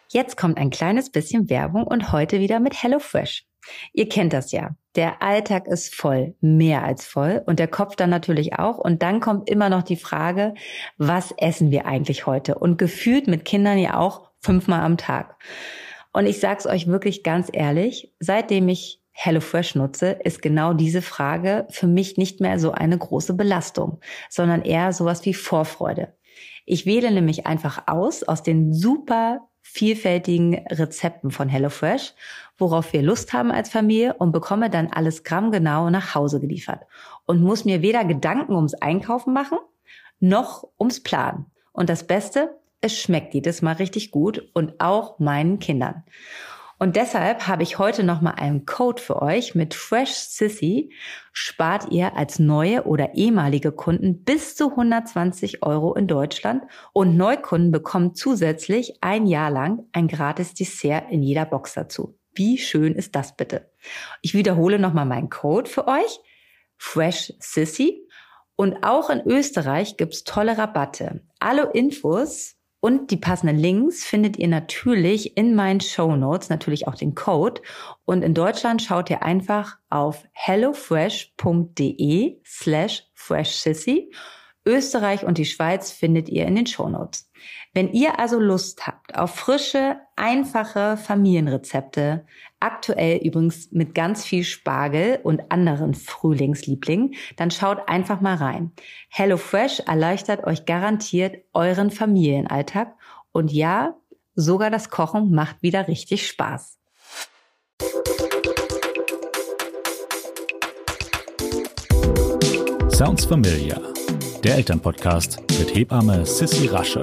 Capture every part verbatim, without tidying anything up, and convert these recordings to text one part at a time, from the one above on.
Jetzt kommt ein kleines bisschen Werbung und heute wieder mit HelloFresh. Ihr kennt das ja. Der Alltag ist voll, mehr als voll und der Kopf dann natürlich auch. Und dann kommt immer noch die Frage, was essen wir eigentlich heute? Und gefühlt mit Kindern ja auch fünfmal am Tag. Und ich sag's euch wirklich ganz ehrlich, seitdem ich HelloFresh nutze, ist genau diese Frage für mich nicht mehr so eine große Belastung, sondern eher sowas wie Vorfreude. Ich wähle nämlich einfach aus, aus den super vielfältigen Rezepten von HelloFresh, worauf wir Lust haben als Familie und bekomme dann alles grammgenau nach Hause geliefert und muss mir weder Gedanken ums Einkaufen machen, noch ums Planen. Und das Beste, es schmeckt jedes Mal richtig gut und auch meinen Kindern. Und deshalb habe ich heute nochmal einen Code für euch. Mit Fresh Sissy spart ihr als neue oder ehemalige Kunden bis zu hundertzwanzig Euro in Deutschland und Neukunden bekommen zusätzlich ein Jahr lang ein gratis Dessert in jeder Box dazu. Wie schön ist das bitte? Ich wiederhole nochmal meinen Code für euch. Fresh Sissy. Und auch in Österreich gibt's tolle Rabatte. Alle Infos und die passenden Links findet ihr natürlich in meinen Shownotes, natürlich auch den Code. Und in Deutschland schaut ihr einfach auf hellofresh.de slash freshsissy. Österreich und die Schweiz findet ihr in den Shownotes. Wenn ihr also Lust habt auf frische, einfache Familienrezepte, aktuell übrigens mit ganz viel Spargel und anderen Frühlingslieblingen, dann schaut einfach mal rein. HelloFresh erleichtert euch garantiert euren Familienalltag und ja, sogar das Kochen macht wieder richtig Spaß. Sounds Familiar, der Elternpodcast mit Hebamme Sissi Rasche.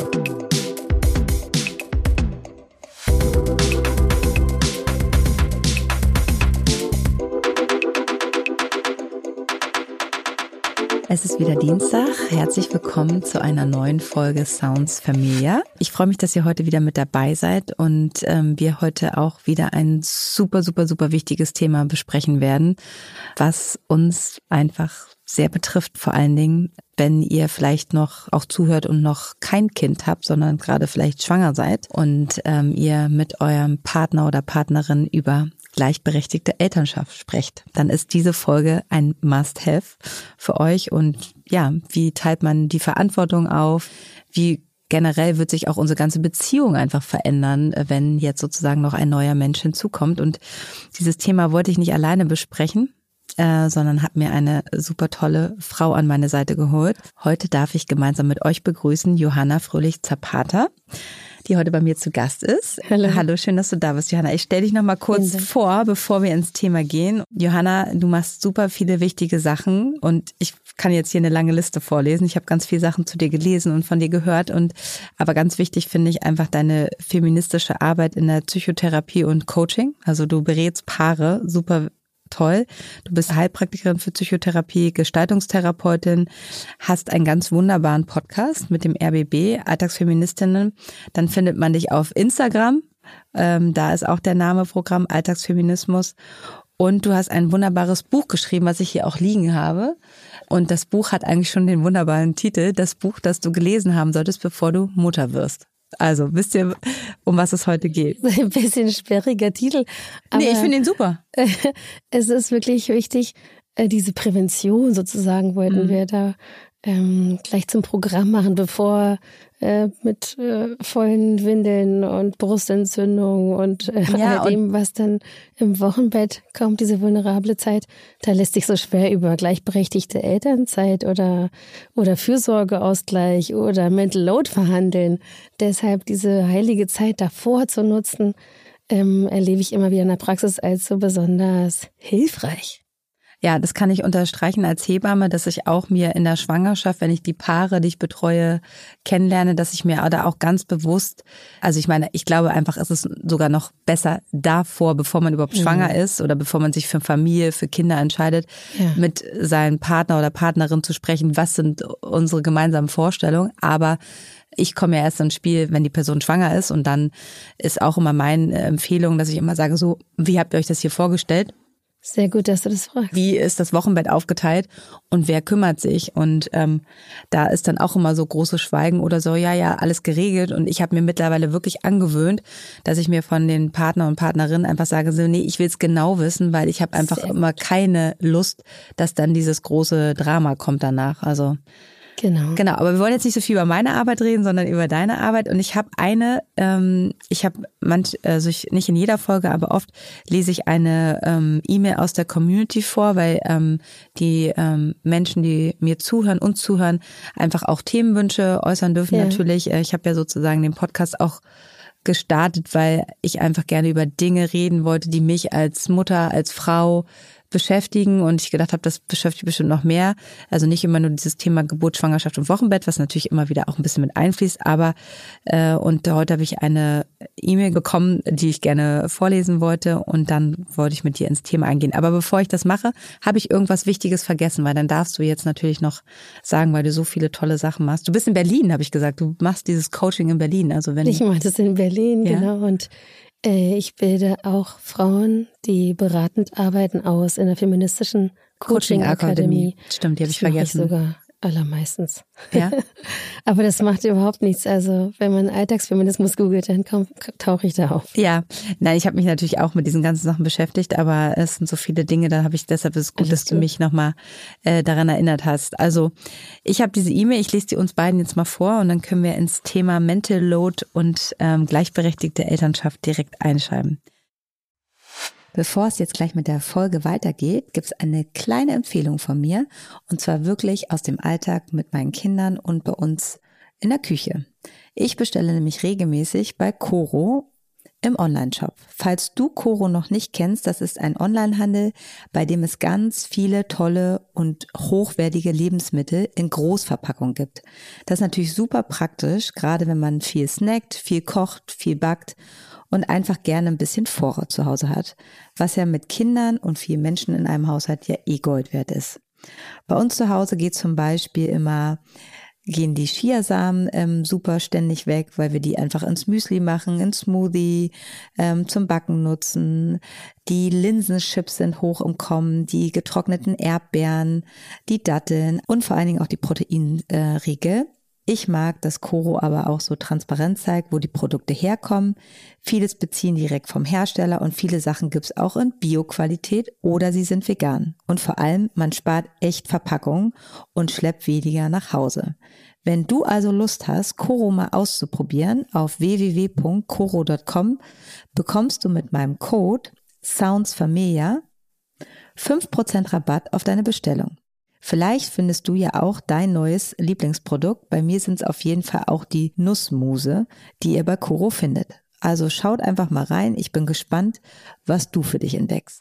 Es ist wieder Dienstag. Herzlich willkommen zu einer neuen Folge Sounds Familia. Ich freue mich, dass ihr heute wieder mit dabei seid und ähm, wir heute auch wieder ein super, super, super wichtiges Thema besprechen werden, was uns einfach sehr betrifft, vor allen Dingen, wenn ihr vielleicht noch auch zuhört und noch kein Kind habt, sondern gerade vielleicht schwanger seid und ähm, ihr mit eurem Partner oder Partnerin über gleichberechtigte Elternschaft sprecht, dann ist diese Folge ein Must-Have für euch. Und ja, wie teilt man die Verantwortung auf? Wie generell wird sich auch unsere ganze Beziehung einfach verändern, wenn jetzt sozusagen noch ein neuer Mensch hinzukommt? Und dieses Thema wollte ich nicht alleine besprechen, äh, sondern habe mir eine super tolle Frau an meine Seite geholt. Heute darf ich gemeinsam mit euch begrüßen Johanna Fröhlich-Zapata, die heute bei mir zu Gast ist. Hallo. Hallo, schön, dass du da bist, Johanna. Ich stelle dich noch mal kurz vor, bevor wir ins Thema gehen. Johanna, du machst super viele wichtige Sachen und ich kann jetzt hier eine lange Liste vorlesen. Ich habe ganz viele Sachen zu dir gelesen und von dir gehört. Und aber ganz wichtig finde ich einfach deine feministische Arbeit in der Psychotherapie und Coaching. Also du berätst Paare, super toll. Du bist Heilpraktikerin für Psychotherapie, Gestaltungstherapeutin, hast einen ganz wunderbaren Podcast mit dem R B B, Alltagsfeministinnen. Dann findet man dich auf Instagram. Ähm, da ist auch der Name Programm Alltagsfeminismus. Und du hast ein wunderbares Buch geschrieben, was ich hier auch liegen habe. Und das Buch hat eigentlich schon den wunderbaren Titel, das Buch, das du gelesen haben solltest, bevor du Mutter wirst. Also, wisst ihr, um was es heute geht? Ein bisschen sperriger Titel. Aber nee, ich finde ihn super. Es ist wirklich wichtig, diese Prävention sozusagen wollten mhm. wir da ähm, gleich zum Programm machen, bevor äh, mit äh, vollen Windeln und Brustentzündung und äh, ja, all dem, was dann im Wochenbett kommt, diese vulnerable Zeit, da lässt sich so schwer über gleichberechtigte Elternzeit oder oder Fürsorgeausgleich oder Mental Load verhandeln. Deshalb diese heilige Zeit davor zu nutzen, ähm, erlebe ich immer wieder in der Praxis als so besonders hilfreich. Ja, das kann ich unterstreichen als Hebamme, dass ich auch mir in der Schwangerschaft, wenn ich die Paare, die ich betreue, kennenlerne, dass ich mir da auch ganz bewusst, also ich meine, ich glaube einfach, es ist sogar noch besser davor, bevor man überhaupt mhm. schwanger ist oder bevor man sich für Familie, für Kinder entscheidet, ja. mit seinem Partner oder Partnerin zu sprechen, was sind unsere gemeinsamen Vorstellungen, aber ich komme ja erst ins Spiel, wenn die Person schwanger ist und dann ist auch immer meine Empfehlung, dass ich immer sage so, wie habt ihr euch das hier vorgestellt? Sehr gut, dass du das fragst. Wie ist das Wochenbett aufgeteilt und wer kümmert sich? Und ähm, da ist dann auch immer so großes Schweigen oder so, ja, ja, alles geregelt. Und ich habe mir mittlerweile wirklich angewöhnt, dass ich mir von den Partner und Partnerinnen einfach sage, so, nee, ich will es genau wissen, weil ich habe einfach Sehr immer gut. keine Lust, dass dann dieses große Drama kommt danach. Also Genau. Genau, aber wir wollen jetzt nicht so viel über meine Arbeit reden, sondern über deine Arbeit. Und ich habe eine, ähm, ich habe manch, also ich, nicht in jeder Folge, aber oft lese ich eine ähm, E-Mail aus der Community vor, weil ähm, die ähm, Menschen, die mir zuhören, uns zuhören, einfach auch Themenwünsche äußern dürfen. Ja. Natürlich. Ich habe ja sozusagen den Podcast auch gestartet, weil ich einfach gerne über Dinge reden wollte, die mich als Mutter, als Frau beschäftigen und ich gedacht habe, das beschäftigt bestimmt noch mehr. Also nicht immer nur dieses Thema Geburt, Schwangerschaft und Wochenbett, was natürlich immer wieder auch ein bisschen mit einfließt, aber äh, und heute habe ich eine E-Mail bekommen, die ich gerne vorlesen wollte und dann wollte ich mit dir ins Thema eingehen. Aber bevor ich das mache, habe ich irgendwas Wichtiges vergessen, weil dann darfst du jetzt natürlich noch sagen, weil du so viele tolle Sachen machst. Du bist in Berlin, habe ich gesagt. Du machst dieses Coaching in Berlin. Also wenn ich mache das in Berlin, ja? Genau. Und ich bilde auch Frauen, die beratend arbeiten, aus in der feministischen Coaching-Akademie. Stimmt, die habe ich vergessen. Das mache ich sogar allermeistens. Ja? Aber das macht überhaupt nichts. Also wenn man Alltagsfeminismus googelt, dann tauche ich da auf. Ja, nein, ich habe mich natürlich auch mit diesen ganzen Sachen beschäftigt, aber es sind so viele Dinge, da habe ich, deshalb ist es gut, Alles dass gut. du mich nochmal äh, daran erinnert hast. Also ich habe diese E-Mail, ich lese die uns beiden jetzt mal vor und dann können wir ins Thema Mental Load und ähm, gleichberechtigte Elternschaft direkt einschreiben. Bevor es jetzt gleich mit der Folge weitergeht, gibt es eine kleine Empfehlung von mir und zwar wirklich aus dem Alltag mit meinen Kindern und bei uns in der Küche. Ich bestelle nämlich regelmäßig bei Coro im Onlineshop. Falls du Coro noch nicht kennst, das ist ein Onlinehandel, bei dem es ganz viele tolle und hochwertige Lebensmittel in Großverpackung gibt. Das ist natürlich super praktisch, gerade wenn man viel snackt, viel kocht, viel backt und einfach gerne ein bisschen Vorrat zu Hause hat, was ja mit Kindern und vielen Menschen in einem Haushalt ja eh Gold wert ist. Bei uns zu Hause geht zum Beispiel immer, gehen die Chiasamen ähm, super ständig weg, weil wir die einfach ins Müsli machen, ins Smoothie, ähm, zum Backen nutzen. Die Linsenchips sind hoch im Kommen, die getrockneten Erdbeeren, die Datteln und vor allen Dingen auch die Proteinriegel. Ich mag, dass Coro aber auch so transparent zeigt, wo die Produkte herkommen. Vieles beziehen direkt vom Hersteller und viele Sachen gibt's auch in Bio-Qualität oder sie sind vegan. Und vor allem, man spart echt Verpackungen und schleppt weniger nach Hause. Wenn du also Lust hast, Coro mal auszuprobieren, auf w w w punkt coro punkt com bekommst du mit meinem Code SOUNDSFamilia fünf Prozent Rabatt auf deine Bestellung. Vielleicht findest du ja auch dein neues Lieblingsprodukt. Bei mir sind es auf jeden Fall auch die Nussmuse, die ihr bei Coro findet. Also schaut einfach mal rein. Ich bin gespannt, was du für dich entdeckst.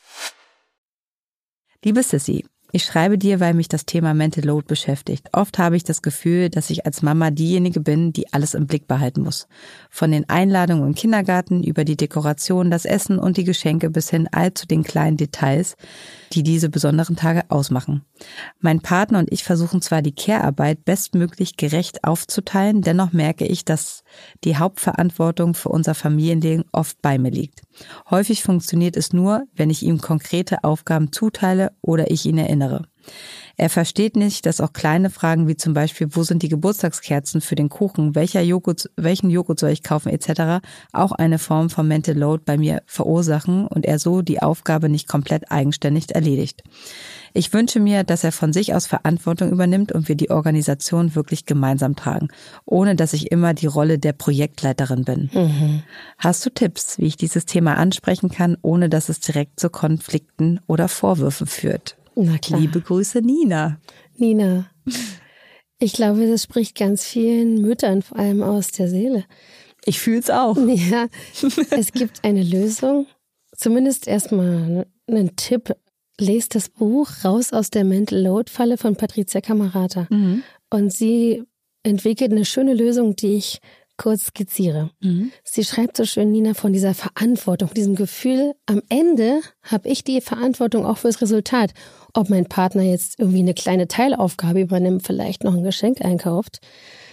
Liebe Sissy, ich schreibe dir, weil mich das Thema Mental Load beschäftigt. Oft habe ich das Gefühl, dass ich als Mama diejenige bin, die alles im Blick behalten muss. Von den Einladungen im Kindergarten über die Dekoration, das Essen und die Geschenke bis hin all zu den kleinen Details, die diese besonderen Tage ausmachen. Mein Partner und ich versuchen zwar die Care-Arbeit bestmöglich gerecht aufzuteilen, dennoch merke ich, dass die Hauptverantwortung für unser Familienleben oft bei mir liegt. Häufig funktioniert es nur, wenn ich ihm konkrete Aufgaben zuteile oder ich ihn erinnere. Er versteht nicht, dass auch kleine Fragen wie zum Beispiel, wo sind die Geburtstagskerzen für den Kuchen, welcher Joghurt, welchen Joghurt soll ich kaufen et cetera auch eine Form von Mental Load bei mir verursachen und er so die Aufgabe nicht komplett eigenständig erledigt. Ich wünsche mir, dass er von sich aus Verantwortung übernimmt und wir die Organisation wirklich gemeinsam tragen, ohne dass ich immer die Rolle der Projektleiterin bin. Mhm. Hast du Tipps, wie ich dieses Thema ansprechen kann, ohne dass es direkt zu Konflikten oder Vorwürfen führt? Na klar. Liebe Grüße, Nina. Nina, ich glaube, das spricht ganz vielen Müttern vor allem aus der Seele. Ich fühle es auch. Ja, es gibt eine Lösung. Zumindest erstmal einen Tipp. Lest das Buch Raus aus der Mental Load-Falle von Patricia Camerata. Mhm. Und sie entwickelt eine schöne Lösung, die ich kurz skizziere. Mhm. Sie schreibt so schön, Nina, von dieser Verantwortung, diesem Gefühl, am Ende habe ich die Verantwortung auch fürs Resultat. Ob mein Partner jetzt irgendwie eine kleine Teilaufgabe übernimmt, vielleicht noch ein Geschenk einkauft,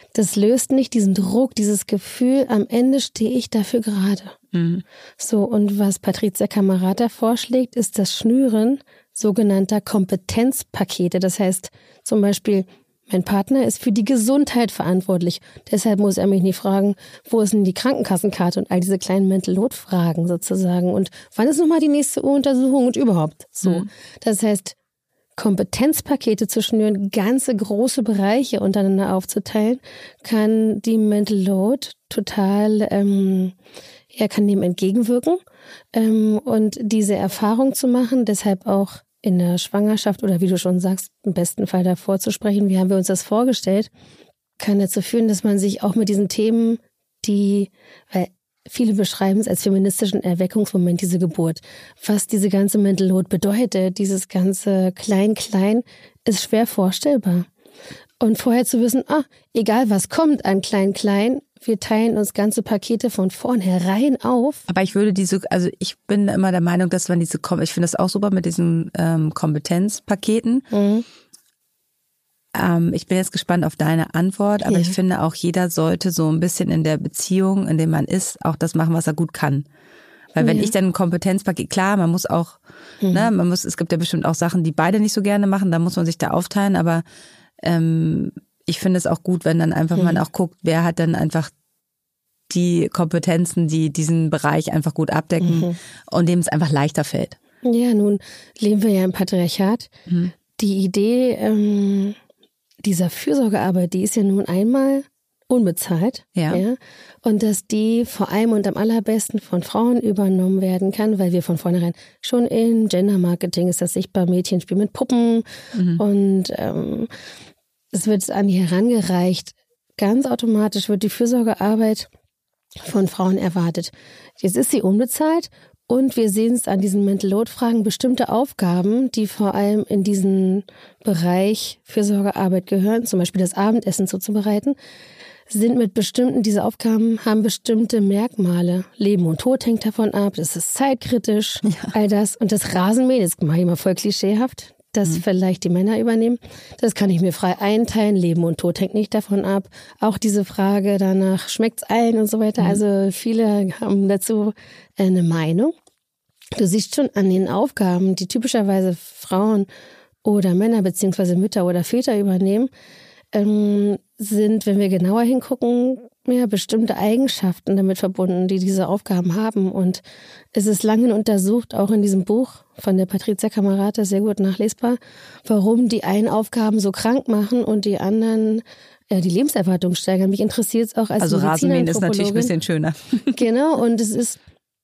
das löst nicht diesen Druck, dieses Gefühl, am Ende stehe ich dafür gerade. Mhm. So, und was Patricia Camerata vorschlägt, ist das Schnüren sogenannter Kompetenzpakete. Das heißt zum Beispiel, mein Partner ist für die Gesundheit verantwortlich. Deshalb muss er mich nicht fragen, wo ist denn die Krankenkassenkarte und all diese kleinen Mental-Load-Fragen sozusagen. Und wann ist nochmal die nächste Untersuchung und überhaupt so. Mhm. Das heißt, Kompetenzpakete zu schnüren, ganze große Bereiche untereinander aufzuteilen, kann die Mental Load total, ähm, er kann dem entgegenwirken. Ähm, und diese Erfahrung zu machen, deshalb auch in der Schwangerschaft oder wie du schon sagst, im besten Fall davor zu sprechen, wie haben wir uns das vorgestellt, kann dazu führen, dass man sich auch mit diesen Themen, die, weil viele beschreiben es als feministischen Erweckungsmoment, diese Geburt. Was diese ganze Mental Load bedeutet, dieses ganze Klein-Klein, ist schwer vorstellbar. Und vorher zu wissen, ah, egal was kommt an Klein-Klein, wir teilen uns ganze Pakete von vornherein auf. Aber ich würde diese, also ich bin immer der Meinung, dass man diese, ich finde das auch super mit diesen ähm, Kompetenzpaketen. Mhm. Ähm, ich bin jetzt gespannt auf deine Antwort, aber ja. ich finde auch, jeder sollte so ein bisschen in der Beziehung, in der man ist, auch das machen, was er gut kann. Weil wenn ja. ich dann ein Kompetenzpaket, klar, man muss auch, mhm. ne, man muss, es gibt ja bestimmt auch Sachen, die beide nicht so gerne machen, da muss man sich da aufteilen, aber ähm, ich finde es auch gut, wenn dann einfach mhm. man auch guckt, wer hat dann einfach die Kompetenzen, die diesen Bereich einfach gut abdecken mhm. und dem es einfach leichter fällt. Ja, nun leben wir ja im Patriarchat. Mhm. Die Idee ähm, dieser Fürsorgearbeit, die ist ja nun einmal unbezahlt. Ja. ja. Und dass die vor allem und am allerbesten von Frauen übernommen werden kann, weil wir von vornherein schon in Gender-Marketing ist das sichtbar, Mädchen spielen mit Puppen mhm. und ähm, es wird an die herangereicht. Ganz automatisch wird die Fürsorgearbeit von Frauen erwartet. Jetzt ist sie unbezahlt und wir sehen es an diesen Mental-Load-Fragen, bestimmte Aufgaben, die vor allem in diesen Bereich Fürsorgearbeit gehören, zum Beispiel das Abendessen zuzubereiten, sind mit bestimmten, diese Aufgaben haben bestimmte Merkmale. Leben und Tod hängt davon ab, das ist zeitkritisch, ja. all das. Und das Rasenmähen, das mache ich mal voll klischeehaft, das mhm. vielleicht die Männer übernehmen. Das kann ich mir frei einteilen. Leben und Tod hängt nicht davon ab. Auch diese Frage danach, schmeckt's allen und so weiter. Mhm. Also viele haben dazu eine Meinung. Du siehst schon an den Aufgaben, die typischerweise Frauen oder Männer beziehungsweise Mütter oder Väter übernehmen, ähm, sind, wenn wir genauer hingucken, ja, bestimmte Eigenschaften damit verbunden, die diese Aufgaben haben. Und es ist lange untersucht, auch in diesem Buch von der Patricia Camerata, sehr gut nachlesbar, warum die einen Aufgaben so krank machen und die anderen ja, die Lebenserwartung steigern. Mich interessiert es auch als Also Rasenmähen ist natürlich ein bisschen schöner. Genau, und es ist,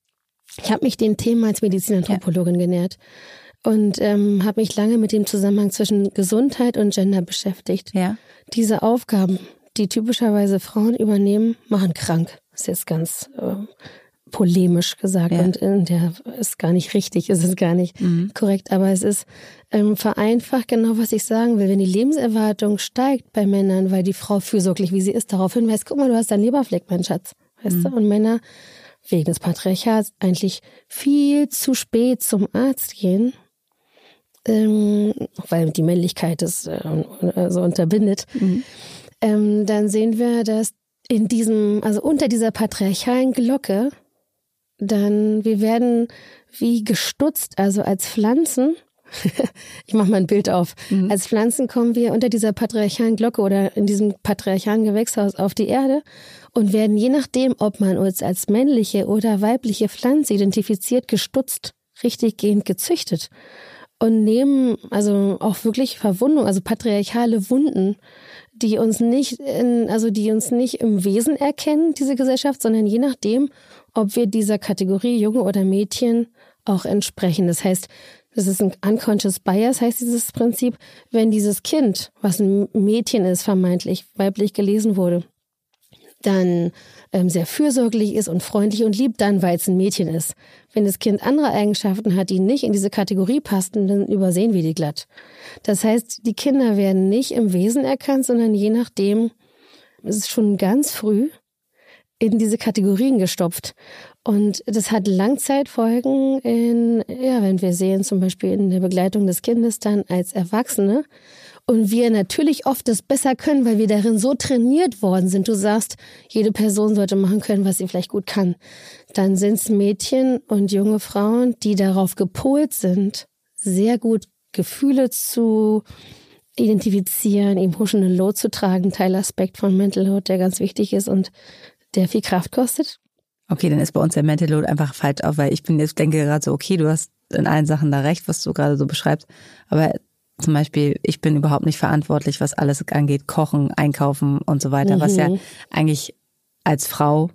ich habe mich dem Thema als Medizinanthropologin ja. genähert und ähm, habe mich lange mit dem Zusammenhang zwischen Gesundheit und Gender beschäftigt. Ja. Diese Aufgaben, die typischerweise Frauen übernehmen, machen krank. Das ist jetzt ganz äh, polemisch gesagt ja. und äh, der ist gar nicht richtig, ist es gar nicht mhm. korrekt, aber es ist ähm, vereinfacht genau, was ich sagen will. Wenn die Lebenserwartung steigt bei Männern, weil die Frau fürsorglich, wie sie ist, darauf hinweist, guck mal, du hast einen Leberfleck, mein Schatz, weißt mhm. du? Und Männer wegen des Patriarchats eigentlich viel zu spät zum Arzt gehen, ähm, weil die Männlichkeit es äh, so unterbindet, mhm. ähm, dann sehen wir, dass in diesem, also unter dieser patriarchalen Glocke, dann, wir werden wie gestutzt, also als Pflanzen, ich mache mal ein Bild auf, mhm. als Pflanzen kommen wir unter dieser patriarchalen Glocke oder in diesem patriarchalen Gewächshaus auf die Erde und werden je nachdem, ob man uns als männliche oder weibliche Pflanze identifiziert, gestutzt, richtiggehend gezüchtet und nehmen also auch wirklich Verwundungen, also patriarchale Wunden, die uns nicht in, also die uns nicht im Wesen erkennen, diese Gesellschaft, sondern je nachdem, ob wir dieser Kategorie Junge oder Mädchen auch entsprechen. Das heißt, das ist ein unconscious bias, heißt dieses Prinzip, wenn dieses Kind, was ein Mädchen ist, vermeintlich weiblich gelesen wurde, dann ähm, sehr fürsorglich ist und freundlich und lieb, dann, weil es ein Mädchen ist. Wenn das Kind andere Eigenschaften hat, die nicht in diese Kategorie passen, dann übersehen wir die glatt. Das heißt, die Kinder werden nicht im Wesen erkannt, sondern je nachdem, es ist schon ganz früh, in diese Kategorien gestopft. Und das hat Langzeitfolgen in, ja, wenn wir sehen, zum Beispiel in der Begleitung des Kindes dann als Erwachsene. Und wir natürlich oft das besser können, weil wir darin so trainiert worden sind. Du sagst, jede Person sollte machen können, was sie vielleicht gut kann. Dann sind es Mädchen und junge Frauen, die darauf gepolt sind, sehr gut Gefühle zu identifizieren, emotional Load zu tragen, Teilaspekt von Mental Load, der ganz wichtig ist und der viel Kraft kostet. Okay, dann ist bei uns der Mental Load einfach falsch auf, weil ich bin jetzt denke gerade so, okay, du hast in allen Sachen da recht, was du gerade so beschreibst, aber zum Beispiel, ich bin überhaupt nicht verantwortlich, was alles angeht, Kochen, Einkaufen und so weiter, mhm. was ja eigentlich als Frau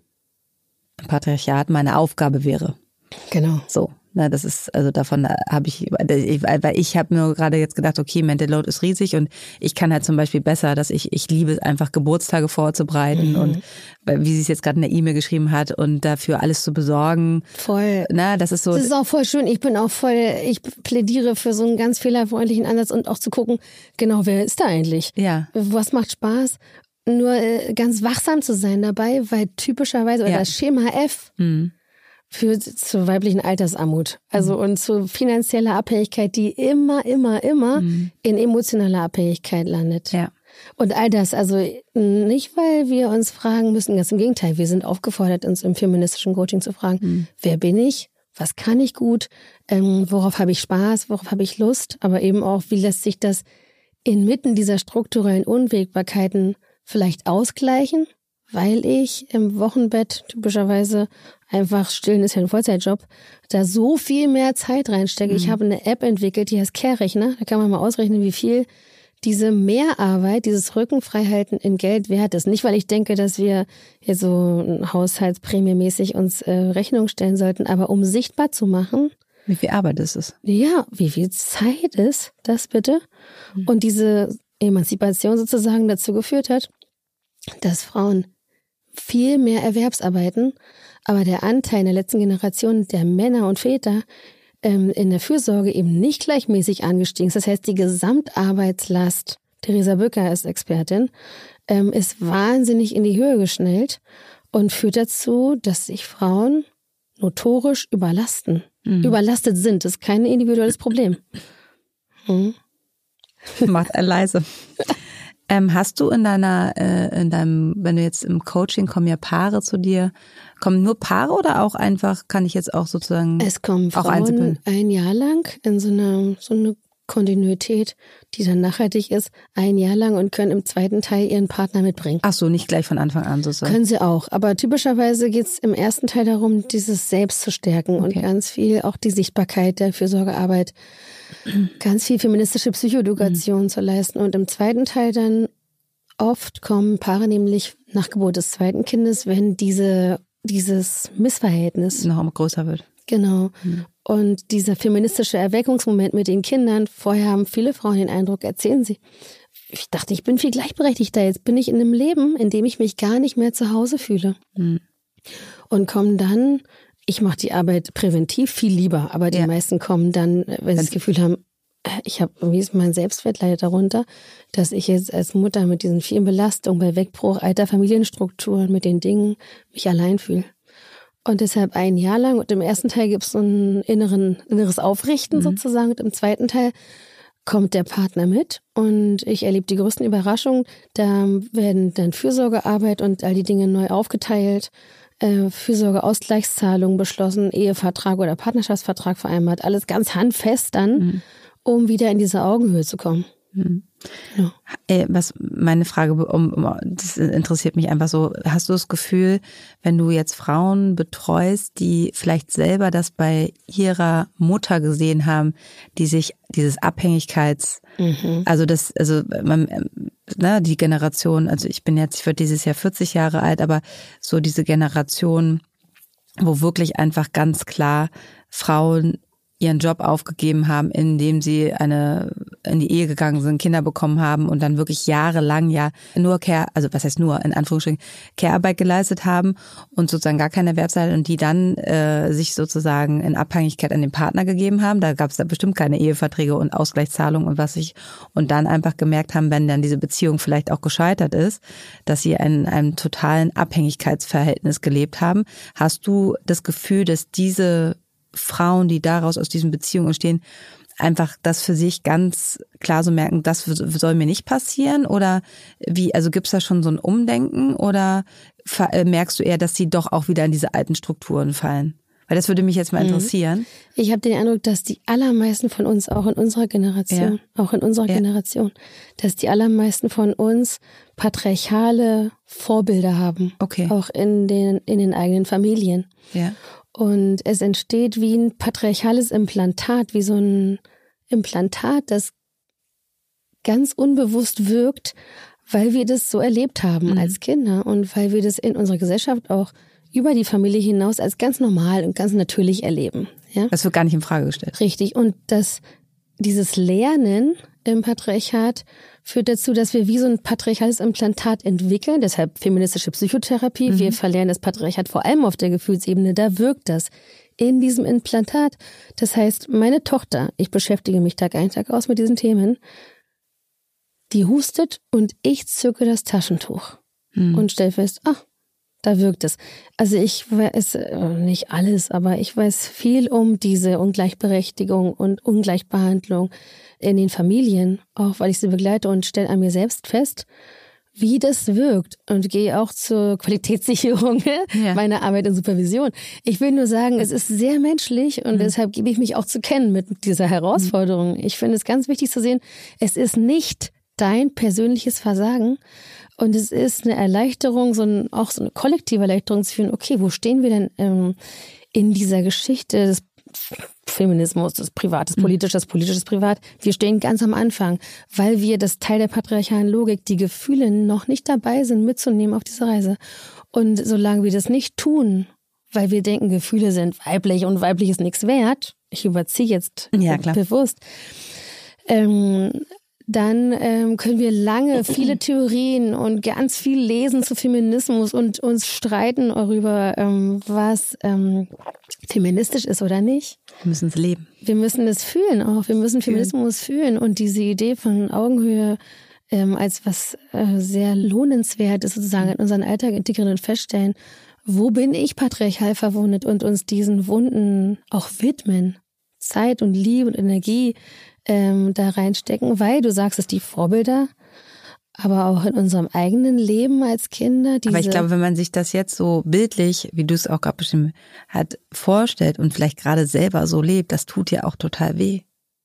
im Patriarchat meine Aufgabe wäre. Genau. So. Na, das ist, also davon habe ich, weil ich habe mir gerade jetzt gedacht, okay, Mental Load ist riesig und ich kann halt zum Beispiel besser, dass ich, ich liebe es einfach, Geburtstage vorzubereiten mhm. und wie sie es jetzt gerade in der E-Mail geschrieben hat und dafür alles zu besorgen. Voll. Na, das ist so. Das ist auch voll schön. Ich bin auch voll, ich plädiere für so einen ganz fehlerfreundlichen Ansatz und auch zu gucken, genau, wer ist da eigentlich? Ja. Was macht Spaß? Nur äh, ganz wachsam zu sein dabei, weil typischerweise, oder ja. das Schema F, mhm. führt zur weiblichen Altersarmut. Also mhm. und zu finanzieller Abhängigkeit, die immer, immer, immer mhm. in emotionaler Abhängigkeit landet. Ja. Und all das, also nicht, weil wir uns fragen müssen, ganz im Gegenteil, wir sind aufgefordert, uns im feministischen Coaching zu fragen, mhm. wer bin ich, was kann ich gut, ähm, worauf habe ich Spaß, worauf habe ich Lust, aber eben auch, wie lässt sich das inmitten dieser strukturellen Unwägbarkeiten vielleicht ausgleichen, weil ich im Wochenbett typischerweise einfach, stillen ist ja ein Vollzeitjob, da so viel mehr Zeit reinstecke. Mhm. Ich habe eine App entwickelt, die heißt Care-Rechner. Da kann man mal ausrechnen, wie viel diese Mehrarbeit, dieses Rückenfreihalten in Geld wert ist. Nicht, weil ich denke, dass wir hier so haushaltsprämiemäßig uns äh, Rechnung stellen sollten, aber um sichtbar zu machen. Wie viel Arbeit ist es? Ja, wie viel Zeit ist das bitte? Mhm. Und diese Emanzipation sozusagen dazu geführt hat, dass Frauen viel mehr Erwerbsarbeiten, aber der Anteil in der letzten Generation der Männer und Väter ähm, in der Fürsorge eben nicht gleichmäßig angestiegen ist. Das heißt, die Gesamtarbeitslast, Theresa Bücker ist Expertin, ähm, ist wahnsinnig in die Höhe geschnellt und führt dazu, dass sich Frauen notorisch überlasten. Mhm. Überlastet sind, das ist kein individuelles Problem. Hm. Macht er leise. Ähm, hast du in deiner, äh, in deinem, wenn du jetzt im Coaching, kommen ja Paare zu dir, kommen nur Paare oder auch einfach, kann ich jetzt auch sozusagen es kommen auch Frauen ein Jahr lang in so einer, so eine Kontinuität, die dann nachhaltig ist, ein Jahr lang und können im zweiten Teil ihren Partner mitbringen. Ach so, nicht gleich von Anfang an sozusagen. Können sie auch, aber typischerweise geht es im ersten Teil darum, dieses Selbst zu stärken okay. und ganz viel auch die Sichtbarkeit der Fürsorgearbeit, ganz viel feministische Psychoedukation mhm. zu leisten und im zweiten Teil dann oft kommen Paare nämlich nach Geburt des zweiten Kindes, wenn diese dieses Missverhältnis noch größer wird. Genau. Mhm. Und dieser feministische Erweckungsmoment mit den Kindern, vorher haben viele Frauen den Eindruck, erzählen sie, ich dachte, ich bin viel gleichberechtigter, jetzt bin ich in einem Leben, in dem ich mich gar nicht mehr zu Hause fühle. Mhm. Und kommen dann, ich mache die Arbeit präventiv viel lieber, aber die ja. meisten kommen dann, wenn sie das Gefühl haben, ich habe, wie ist mein Selbstwert leidet darunter, dass ich jetzt als Mutter mit diesen vielen Belastungen bei Wegbruch alter Familienstrukturen, mit den Dingen mich allein fühle. Und deshalb ein Jahr lang und im ersten Teil gibt es so ein inneren, inneres Aufrichten mhm. sozusagen und im zweiten Teil kommt der Partner mit und ich erlebe die größten Überraschungen. Da werden dann Fürsorgearbeit und all die Dinge neu aufgeteilt, äh, Fürsorgeausgleichszahlungen beschlossen, Ehevertrag oder Partnerschaftsvertrag vereinbart, alles ganz handfest dann, mhm. um wieder in diese Augenhöhe zu kommen. Mhm. Ja. Was meine Frage, um, um, das interessiert mich einfach so, hast du das Gefühl, wenn du jetzt Frauen betreust, die vielleicht selber das bei ihrer Mutter gesehen haben, die sich dieses Abhängigkeits, mhm. also das, also man, ne, die Generation, also ich bin jetzt, ich werde dieses Jahr vierzig Jahre alt, aber so diese Generation, wo wirklich einfach ganz klar Frauen ihren Job aufgegeben haben, indem sie eine in die Ehe gegangen sind, Kinder bekommen haben und dann wirklich jahrelang ja nur Care, also was heißt nur, in Anführungsstrichen, Care-Arbeit geleistet haben und sozusagen gar keine Erwerbsarbeit und die dann äh, sich sozusagen in Abhängigkeit an den Partner gegeben haben. Da gab es da bestimmt keine Eheverträge und Ausgleichszahlungen und was ich und dann einfach gemerkt haben, wenn dann diese Beziehung vielleicht auch gescheitert ist, dass sie in einem totalen Abhängigkeitsverhältnis gelebt haben. Hast du das Gefühl, dass diese Frauen, die daraus aus diesen Beziehungen entstehen, einfach das für sich ganz klar so merken, das soll mir nicht passieren? Oder wie, also gibt's da schon so ein Umdenken oder merkst du eher, dass sie doch auch wieder in diese alten Strukturen fallen? Weil das würde mich jetzt mal interessieren. Ich habe den Eindruck, dass die allermeisten von uns, auch in unserer Generation, ja. auch in unserer ja. Generation, dass die allermeisten von uns patriarchale Vorbilder haben. Okay. Auch in den, in den eigenen Familien. Ja. Und es entsteht wie ein patriarchales Implantat, wie so ein Implantat, das ganz unbewusst wirkt, weil wir das so erlebt haben mhm. als Kinder und weil wir das in unserer Gesellschaft auch über die Familie hinaus als ganz normal und ganz natürlich erleben. Ja? Das wird gar nicht in Frage gestellt. Richtig. Und das, dieses Lernen im Patriarchat führt dazu, dass wir wie so ein patriarchales Implantat entwickeln. Deshalb feministische Psychotherapie. Mhm. Wir verlernen das Patriarchat vor allem auf der Gefühlsebene. Da wirkt das in diesem Implantat. Das heißt, meine Tochter, ich beschäftige mich Tag ein, Tag aus mit diesen Themen, die hustet und ich zücke das Taschentuch mhm. und stelle fest, ach, da wirkt es. Also ich weiß nicht alles, aber ich weiß viel um diese Ungleichberechtigung und Ungleichbehandlung in den Familien, auch weil ich sie begleite und stelle an mir selbst fest, wie das wirkt und gehe auch zur Qualitätssicherung ja. meiner Arbeit in Supervision. Ich will nur sagen, es ist sehr menschlich und mhm. deshalb gebe ich mich auch zu kennen mit dieser Herausforderung. Ich finde es ganz wichtig zu sehen, es ist nicht dein persönliches Versagen. Und es ist eine Erleichterung, so ein, auch so eine kollektive Erleichterung zu fühlen, okay, wo stehen wir denn ähm, in dieser Geschichte des Feminismus, das Privat, das Politische, das Politische, das Privat. Wir stehen ganz am Anfang, weil wir das Teil der patriarchalen Logik, die Gefühle noch nicht dabei sind, mitzunehmen auf diese Reise. Und solange wir das nicht tun, weil wir denken, Gefühle sind weiblich und weiblich ist nichts wert, ich überziehe jetzt ja, klar. bewusst, ähm, dann ähm, können wir lange viele Theorien und ganz viel lesen zu Feminismus und uns streiten darüber, ähm, was ähm, feministisch ist oder nicht. Wir müssen es leben. Wir müssen es fühlen auch. Wir müssen Feminismus fühlen. fühlen. Und diese Idee von Augenhöhe ähm, als was äh, sehr lohnenswert ist, sozusagen in unseren Alltag integrieren und feststellen, wo bin ich patriarchal verwundet und uns diesen Wunden auch widmen. Zeit und Liebe und Energie Ähm, da reinstecken, weil du sagst, es die Vorbilder, aber auch in unserem eigenen Leben als Kinder. Diese aber ich glaube, wenn man sich das jetzt so bildlich, wie du es auch gerade bestimmt hat, vorstellt und vielleicht gerade selber so lebt, das tut ja auch total weh.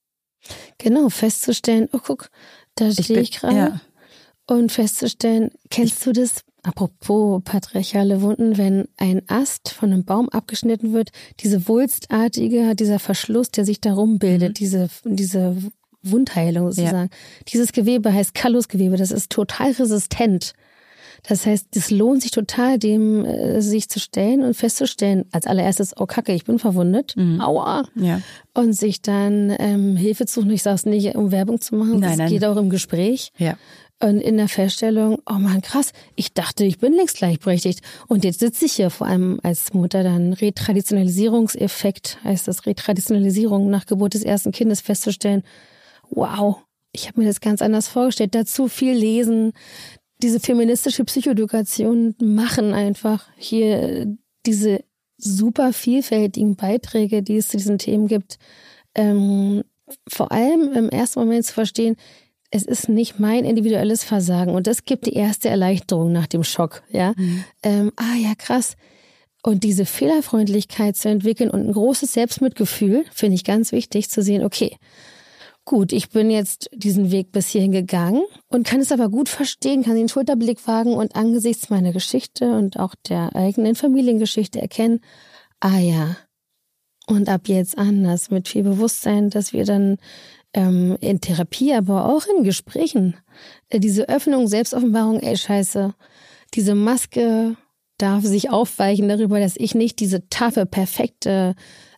Genau, festzustellen, oh guck, da stehe ich gerade. Ja. Und festzustellen, kennst ich, du das? Apropos patriarchale Wunden, wenn ein Ast von einem Baum abgeschnitten wird, diese wulstartige, dieser Verschluss, der sich darum bildet, mhm. diese, diese Wundheilung sozusagen. Ja. Dieses Gewebe heißt Kallusgewebe, das ist total resistent. Das heißt, es lohnt sich total, dem äh, sich zu stellen und festzustellen, als allererstes, oh Kacke, ich bin verwundet, mhm. aua. Ja. Und sich dann ähm, Hilfe zu suchen. Ich sage es nicht, um Werbung zu machen, nein, es nein. geht auch im Gespräch. Ja. Und in der Feststellung, oh man, krass, ich dachte, ich bin längst gleichberechtigt. Und jetzt sitze ich hier vor allem als Mutter, dann Retraditionalisierungseffekt, heißt das Retraditionalisierung nach Geburt des ersten Kindes festzustellen, wow, ich habe mir das ganz anders vorgestellt. Dazu viel lesen, diese feministische Psychoedukation machen einfach. Hier diese super vielfältigen Beiträge, die es zu diesen Themen gibt. Ähm, vor allem im ersten Moment zu verstehen, es ist nicht mein individuelles Versagen. Und das gibt die erste Erleichterung nach dem Schock. Ja, mhm. ähm, ah ja, krass. Und diese Fehlerfreundlichkeit zu entwickeln und ein großes Selbstmitgefühl, finde ich ganz wichtig, zu sehen, okay, gut, ich bin jetzt diesen Weg bis hierhin gegangen und kann es aber gut verstehen, kann den Schulterblick wagen und angesichts meiner Geschichte und auch der eigenen Familiengeschichte erkennen, ah ja, und ab jetzt anders, mit viel Bewusstsein, dass wir dann ähm, in Therapie, aber auch in Gesprächen, äh, diese Öffnung, Selbstoffenbarung, ey scheiße, diese Maske darf sich aufweichen darüber, dass ich nicht diese taffe, perfekte,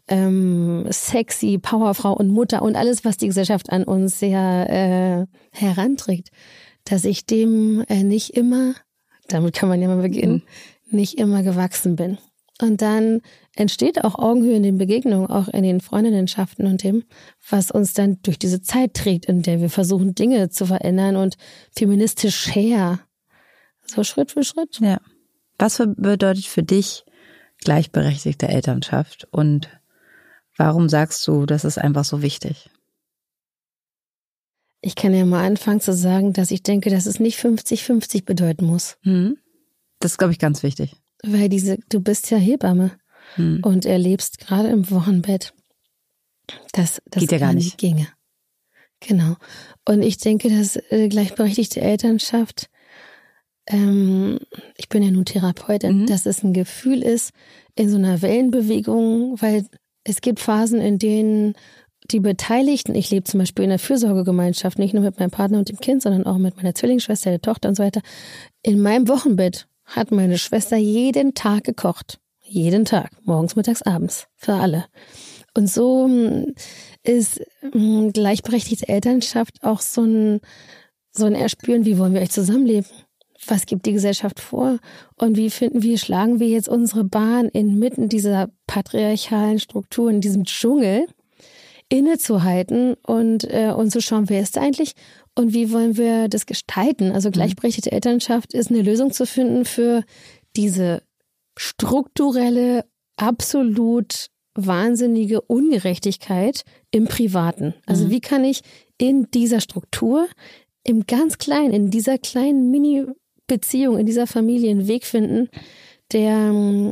ähm, sexy Powerfrau und Mutter und alles, was die Gesellschaft an uns sehr äh, heranträgt, dass ich dem äh, nicht immer, damit kann man ja mal beginnen, mhm. nicht immer gewachsen bin. Und dann entsteht auch Augenhöhe in den Begegnungen, auch in den Freundinnenschaften und dem, was uns dann durch diese Zeit trägt, in der wir versuchen, Dinge zu verändern und feministisch her. So Schritt für Schritt. Ja. Was bedeutet für dich gleichberechtigte Elternschaft und warum sagst du, das ist einfach so wichtig? Ich kann ja mal anfangen zu sagen, dass ich denke, dass es nicht fünfzig fünfzig bedeuten muss. Hm. Das ist, glaube ich, ganz wichtig. Weil diese, du bist ja Hebamme hm. und erlebst gerade im Wochenbett, dass das Geht ja gar nicht ginge. Genau. Und ich denke, dass äh, gleichberechtigte Elternschaft, ähm, ich bin ja nun Therapeutin, mhm. dass es ein Gefühl ist in so einer Wellenbewegung, weil es gibt Phasen, in denen die Beteiligten, ich lebe zum Beispiel in der Fürsorgegemeinschaft, nicht nur mit meinem Partner und dem Kind, sondern auch mit meiner Zwillingsschwester, der Tochter und so weiter. In meinem Wochenbett hat meine Schwester jeden Tag gekocht. Jeden Tag. Morgens, mittags, abends. Für alle. Und so ist gleichberechtigte Elternschaft auch so ein, so ein Erspüren, wie wollen wir euch zusammenleben? Was gibt die Gesellschaft vor? Und wie finden wir, schlagen wir jetzt unsere Bahn inmitten dieser patriarchalen Strukturen, in diesem Dschungel, innezuhalten und, äh, und zu schauen, wer ist da eigentlich und wie wollen wir das gestalten? Also gleichberechtigte Elternschaft ist eine Lösung zu finden für diese strukturelle, absolut wahnsinnige Ungerechtigkeit im Privaten. Also mhm. wie kann ich in dieser Struktur, im ganz kleinen, in dieser kleinen Mini-Beziehung, in dieser Familie einen Weg finden, der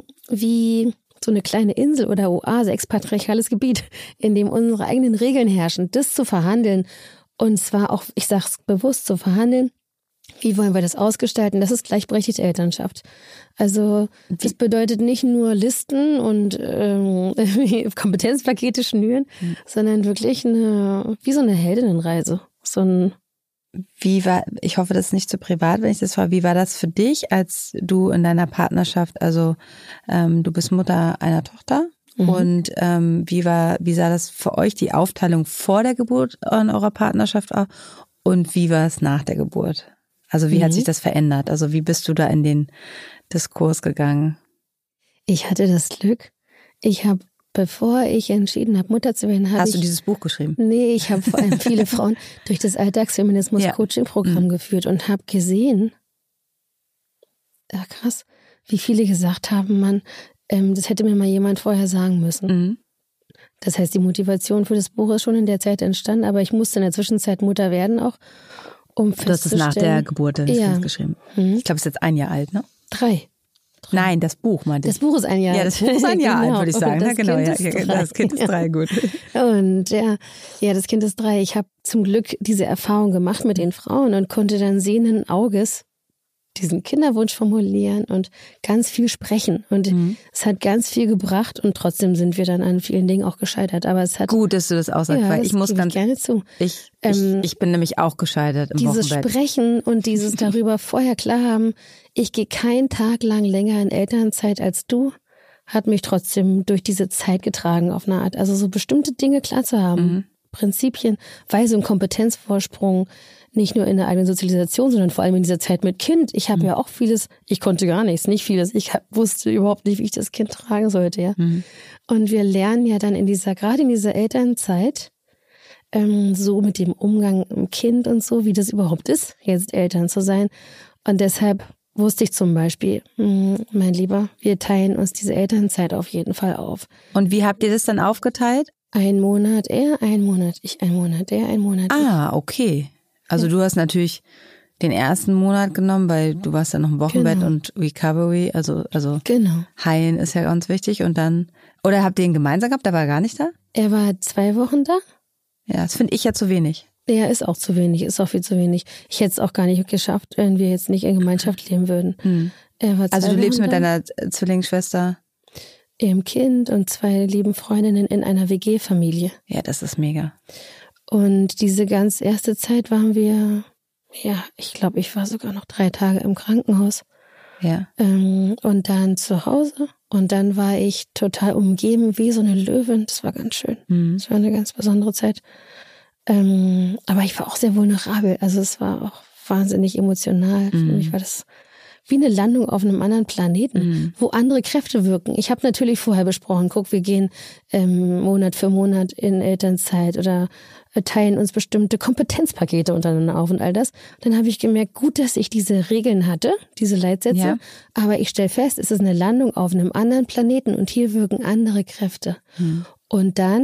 wie so eine kleine Insel oder Oase, expatriarchales Gebiet, in dem unsere eigenen Regeln herrschen, das zu verhandeln und zwar auch, ich sage es bewusst, zu verhandeln, wie wollen wir das ausgestalten? Das ist gleichberechtigte Elternschaft. Also das bedeutet nicht nur Listen und ähm, Kompetenzpakete schnüren, mhm. sondern wirklich eine, wie so eine Heldinnenreise. So ein Wie war, ich hoffe, das ist nicht zu privat, wenn ich das frage, wie war das für dich, als du in deiner Partnerschaft, also ähm, du bist Mutter einer Tochter mhm. und ähm, wie war, wie sah das für euch die Aufteilung vor der Geburt in eurer Partnerschaft aus und wie war es nach der Geburt? Also wie mhm. hat sich das verändert? Also wie bist du da in den Diskurs gegangen? Ich hatte das Glück, ich habe Bevor ich entschieden habe, Mutter zu werden, habe ich... Hast du dieses Buch geschrieben? Nee, ich habe vor allem viele Frauen durch das Alltagsfeminismus-Coaching-Programm ja. geführt und habe gesehen, ja krass, wie viele gesagt haben, man, ähm, das hätte mir mal jemand vorher sagen müssen. Mhm. Das heißt, die Motivation für das Buch ist schon in der Zeit entstanden, aber ich musste in der Zwischenzeit Mutter werden auch, um festzustellen... Du hast es nach der Geburt ja. geschrieben. Mhm. Ich glaube, es ist jetzt ein Jahr alt, ne? Drei. Nein, das Buch meinte ich. Das Buch ist ein Jahr alt. Ja, das Buch ist ein Jahr genau. alt, würde ich sagen. Das, genau, kind ja, ist das Kind ist drei, gut. Und ja, ja, das Kind ist drei. Ich habe zum Glück diese Erfahrung gemacht mit den Frauen und konnte dann sehenden Auges diesen Kinderwunsch formulieren und ganz viel sprechen. Und mhm. es hat ganz viel gebracht und trotzdem sind wir dann an vielen Dingen auch gescheitert. Aber es hat gut, dass du das aussagst, ja, weil das ich muss ganz ich gerne zu. Ich, ähm, ich, ich bin nämlich auch gescheitert im dieses Wochenbett. Sprechen und dieses darüber vorher klar haben, ich gehe keinen Tag lang länger in Elternzeit als du, hat mich trotzdem durch diese Zeit getragen auf eine Art. Also so bestimmte Dinge klar zu haben, mhm. Prinzipien, Weise und Kompetenzvorsprung, nicht nur in der eigenen Sozialisation, sondern vor allem in dieser Zeit mit Kind. Ich habe mhm. ja auch vieles, ich konnte gar nichts, nicht vieles. Ich hab, wusste überhaupt nicht, wie ich das Kind tragen sollte. Ja. Mhm. Und wir lernen ja dann in dieser, gerade in dieser Elternzeit, ähm, so mit dem Umgang im Kind und so, wie das überhaupt ist, jetzt Eltern zu sein. Und deshalb wusste ich zum Beispiel, mh, mein Lieber, wir teilen uns diese Elternzeit auf jeden Fall auf. Und wie habt ihr das dann aufgeteilt? Ein Monat er, ein Monat ich, ein Monat er, ein Monat ich. Ah, okay. Also ja. Du hast natürlich den ersten Monat genommen, weil du warst ja noch im Wochenbett genau. und Recovery, also also genau. Heilen ist ja ganz wichtig und dann, oder habt ihr ihn gemeinsam gehabt, der war gar nicht da? Er war zwei Wochen da. Ja, das finde ich ja zu wenig. Ja, ist auch zu wenig, ist auch viel zu wenig. Ich hätte es auch gar nicht geschafft, wenn wir jetzt nicht in Gemeinschaft leben würden. Hm. Er war zwei also du Wochen lebst mit da. deiner Zwillingsschwester? Ihrem Kind und zwei lieben Freundinnen in einer W G-Familie. Ja, das ist mega. Und diese ganz erste Zeit waren wir, ja, ich glaube, ich war sogar noch drei Tage im Krankenhaus. Ja. Ähm, und dann zu Hause. Und dann war ich total umgeben wie so eine Löwin. Das war ganz schön. Mhm. Das war eine ganz besondere Zeit. Ähm, aber ich war auch sehr vulnerabel. Also es war auch wahnsinnig emotional. Mhm. Für mich war das wie eine Landung auf einem anderen Planeten, mhm. wo andere Kräfte wirken. Ich habe natürlich vorher besprochen, guck, wir gehen ähm, Monat für Monat in Elternzeit oder äh, teilen uns bestimmte Kompetenzpakete untereinander auf und all das. Dann habe ich gemerkt, gut, dass ich diese Regeln hatte, diese Leitsätze, ja. aber ich stelle fest, es ist eine Landung auf einem anderen Planeten und hier wirken andere Kräfte. Mhm. Und dann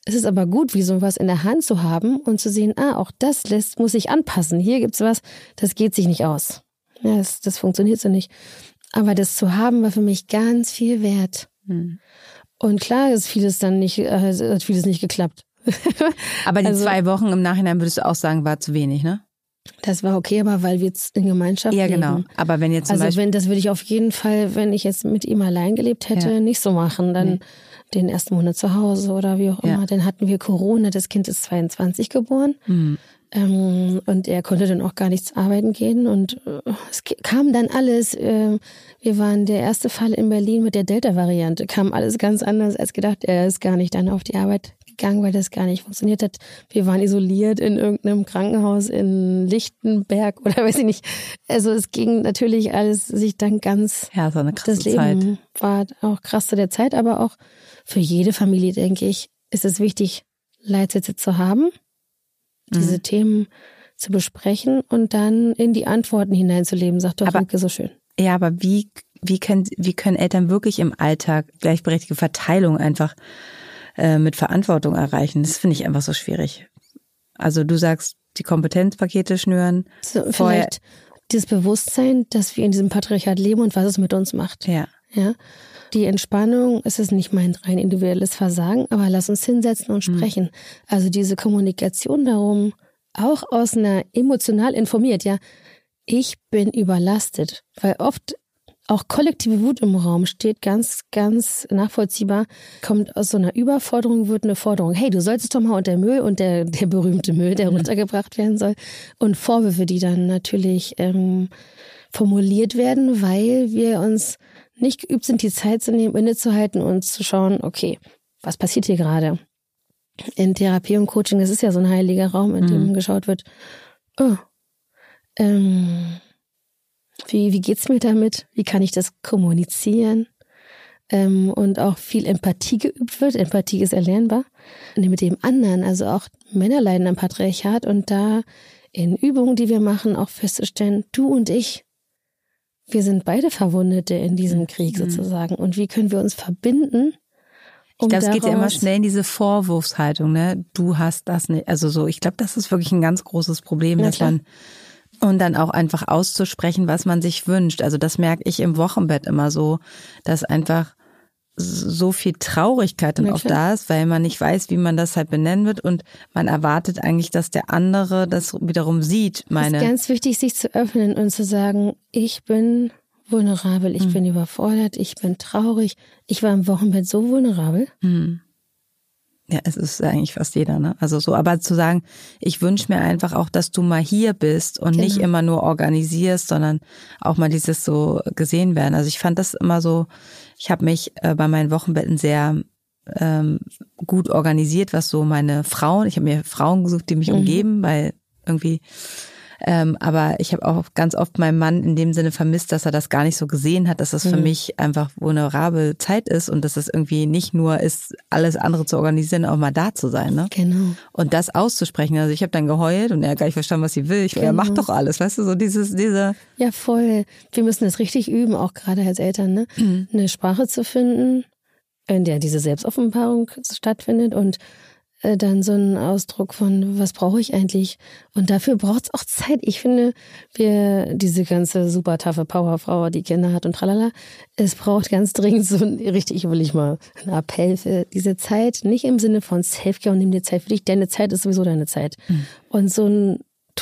Es ist aber gut, wie sowas in der Hand zu haben und zu sehen, ah, auch das lässt, muss sich anpassen. Hier gibt's was, das geht sich nicht aus. Ja, das, das funktioniert so nicht. Aber das zu haben war für mich ganz viel wert. Hm. Und klar ist vieles dann nicht, äh, hat vieles nicht geklappt. Aber die also, zwei Wochen im Nachhinein würdest du auch sagen, war zu wenig, ne? Das war okay, aber weil wir jetzt in Gemeinschaft ja, leben. Ja, genau. Aber wenn jetzt zum Also Beispiel wenn, das würde ich auf jeden Fall, wenn ich jetzt mit ihm allein gelebt hätte, ja. nicht so machen. Dann nee. den ersten Monat zu Hause oder wie auch immer. Ja. Dann hatten wir Corona, das Kind ist zweiundzwanzig geboren. Mhm. Ähm, und er konnte dann auch gar nichts arbeiten gehen. Und äh, es kam dann alles. Äh, wir waren der erste Fall in Berlin mit der Delta-Variante. Kam alles ganz anders als gedacht. Er ist gar nicht dann auf die Arbeit gegangen, weil das gar nicht funktioniert hat. Wir waren isoliert in irgendeinem Krankenhaus in Lichtenberg oder weiß ich nicht. Also es ging natürlich alles sich dann ganz... Ja, so eine krasse das Leben Zeit. War auch krass zu der Zeit, aber auch für jede Familie, denke ich, ist es wichtig, Leitsätze zu haben, diese mhm. Themen zu besprechen und dann in die Antworten hineinzuleben, sagt doch Silke so schön. Ja, aber wie, wie, können, wie können Eltern wirklich im Alltag gleichberechtigte Verteilung einfach äh, mit Verantwortung erreichen? Das finde ich einfach so schwierig. Also du sagst, die Kompetenzpakete schnüren. So, vielleicht dieses Bewusstsein, dass wir in diesem Patriarchat leben und was es mit uns macht. Ja. Ja. Die Entspannung, es ist nicht mein rein individuelles Versagen, aber lass uns hinsetzen und sprechen. Mhm. Also diese Kommunikation darum, auch aus einer emotional informiert, ja, ich bin überlastet, weil oft auch kollektive Wut im Raum steht, ganz, ganz nachvollziehbar, kommt aus so einer Überforderung, wird eine Forderung, hey, du solltest doch mal unter Müll und der, der berühmte Müll, der runtergebracht werden soll und Vorwürfe, die dann natürlich ähm, formuliert werden, weil wir uns nicht geübt sind, die Zeit zu nehmen, innezuhalten und zu schauen, okay, was passiert hier gerade? In Therapie und Coaching, das ist ja so ein heiliger Raum, in dem mhm. geschaut wird, oh, ähm, wie, wie geht's mir damit? Wie kann ich das kommunizieren? Ähm, und auch viel Empathie geübt wird. Empathie ist erlernbar. Mit dem anderen, also auch Männer leiden am Patriarchat und da in Übungen, die wir machen, auch festzustellen, du und ich, wir sind beide Verwundete in diesem Krieg sozusagen. Und wie können wir uns verbinden? Um ich glaube, es geht ja immer schnell in diese Vorwurfshaltung, ne? Du hast das nicht. Also so, ich glaube, das ist wirklich ein ganz großes Problem, ja, dass klar. man und dann auch einfach auszusprechen, was man sich wünscht. Also das merke ich im Wochenbett immer so, dass einfach so viel Traurigkeit dann oft da ist, weil man nicht weiß, wie man das halt benennen wird und man erwartet eigentlich, dass der andere das wiederum sieht. Meine es ist ganz wichtig, sich zu öffnen und zu sagen, ich bin vulnerabel, ich hm. bin überfordert, ich bin traurig. Ich war im Wochenbett so vulnerabel. Hm. Ja, es ist eigentlich fast jeder, ne? Also so, aber zu sagen, ich wünsche mir einfach auch, dass du mal hier bist und genau. nicht immer nur organisierst, sondern auch mal dieses so gesehen werden. Also ich fand das immer so, ich habe mich äh, bei meinen Wochenbetten sehr ähm, gut organisiert, was so meine Frauen, ich habe mir Frauen gesucht, die mich mhm. umgeben, weil irgendwie Ähm, aber ich habe auch ganz oft meinen Mann in dem Sinne vermisst, dass er das gar nicht so gesehen hat, dass das für mhm. mich einfach vulnerable Zeit ist und dass es irgendwie nicht nur ist, alles andere zu organisieren, auch mal da zu sein. Ne? Genau. Und das auszusprechen. Also ich habe dann geheult und er hat gar nicht verstanden, was sie will. Ich genau. er macht doch alles, weißt du, so dieses, diese. Ja, voll. Wir müssen das richtig üben, auch gerade als Eltern, ne? Mhm. Eine Sprache zu finden, in der diese Selbstoffenbarung stattfindet und dann so ein Ausdruck von, was brauche ich eigentlich? Und dafür braucht es auch Zeit. Ich finde, wir, diese ganze super taffe Powerfrau, die Kinder hat und tralala, es braucht ganz dringend so ein, richtig, will ich mal, einen Appell für diese Zeit, nicht im Sinne von Selfcare und nimm dir Zeit für dich, deine Zeit ist sowieso deine Zeit. Mhm. Und so ein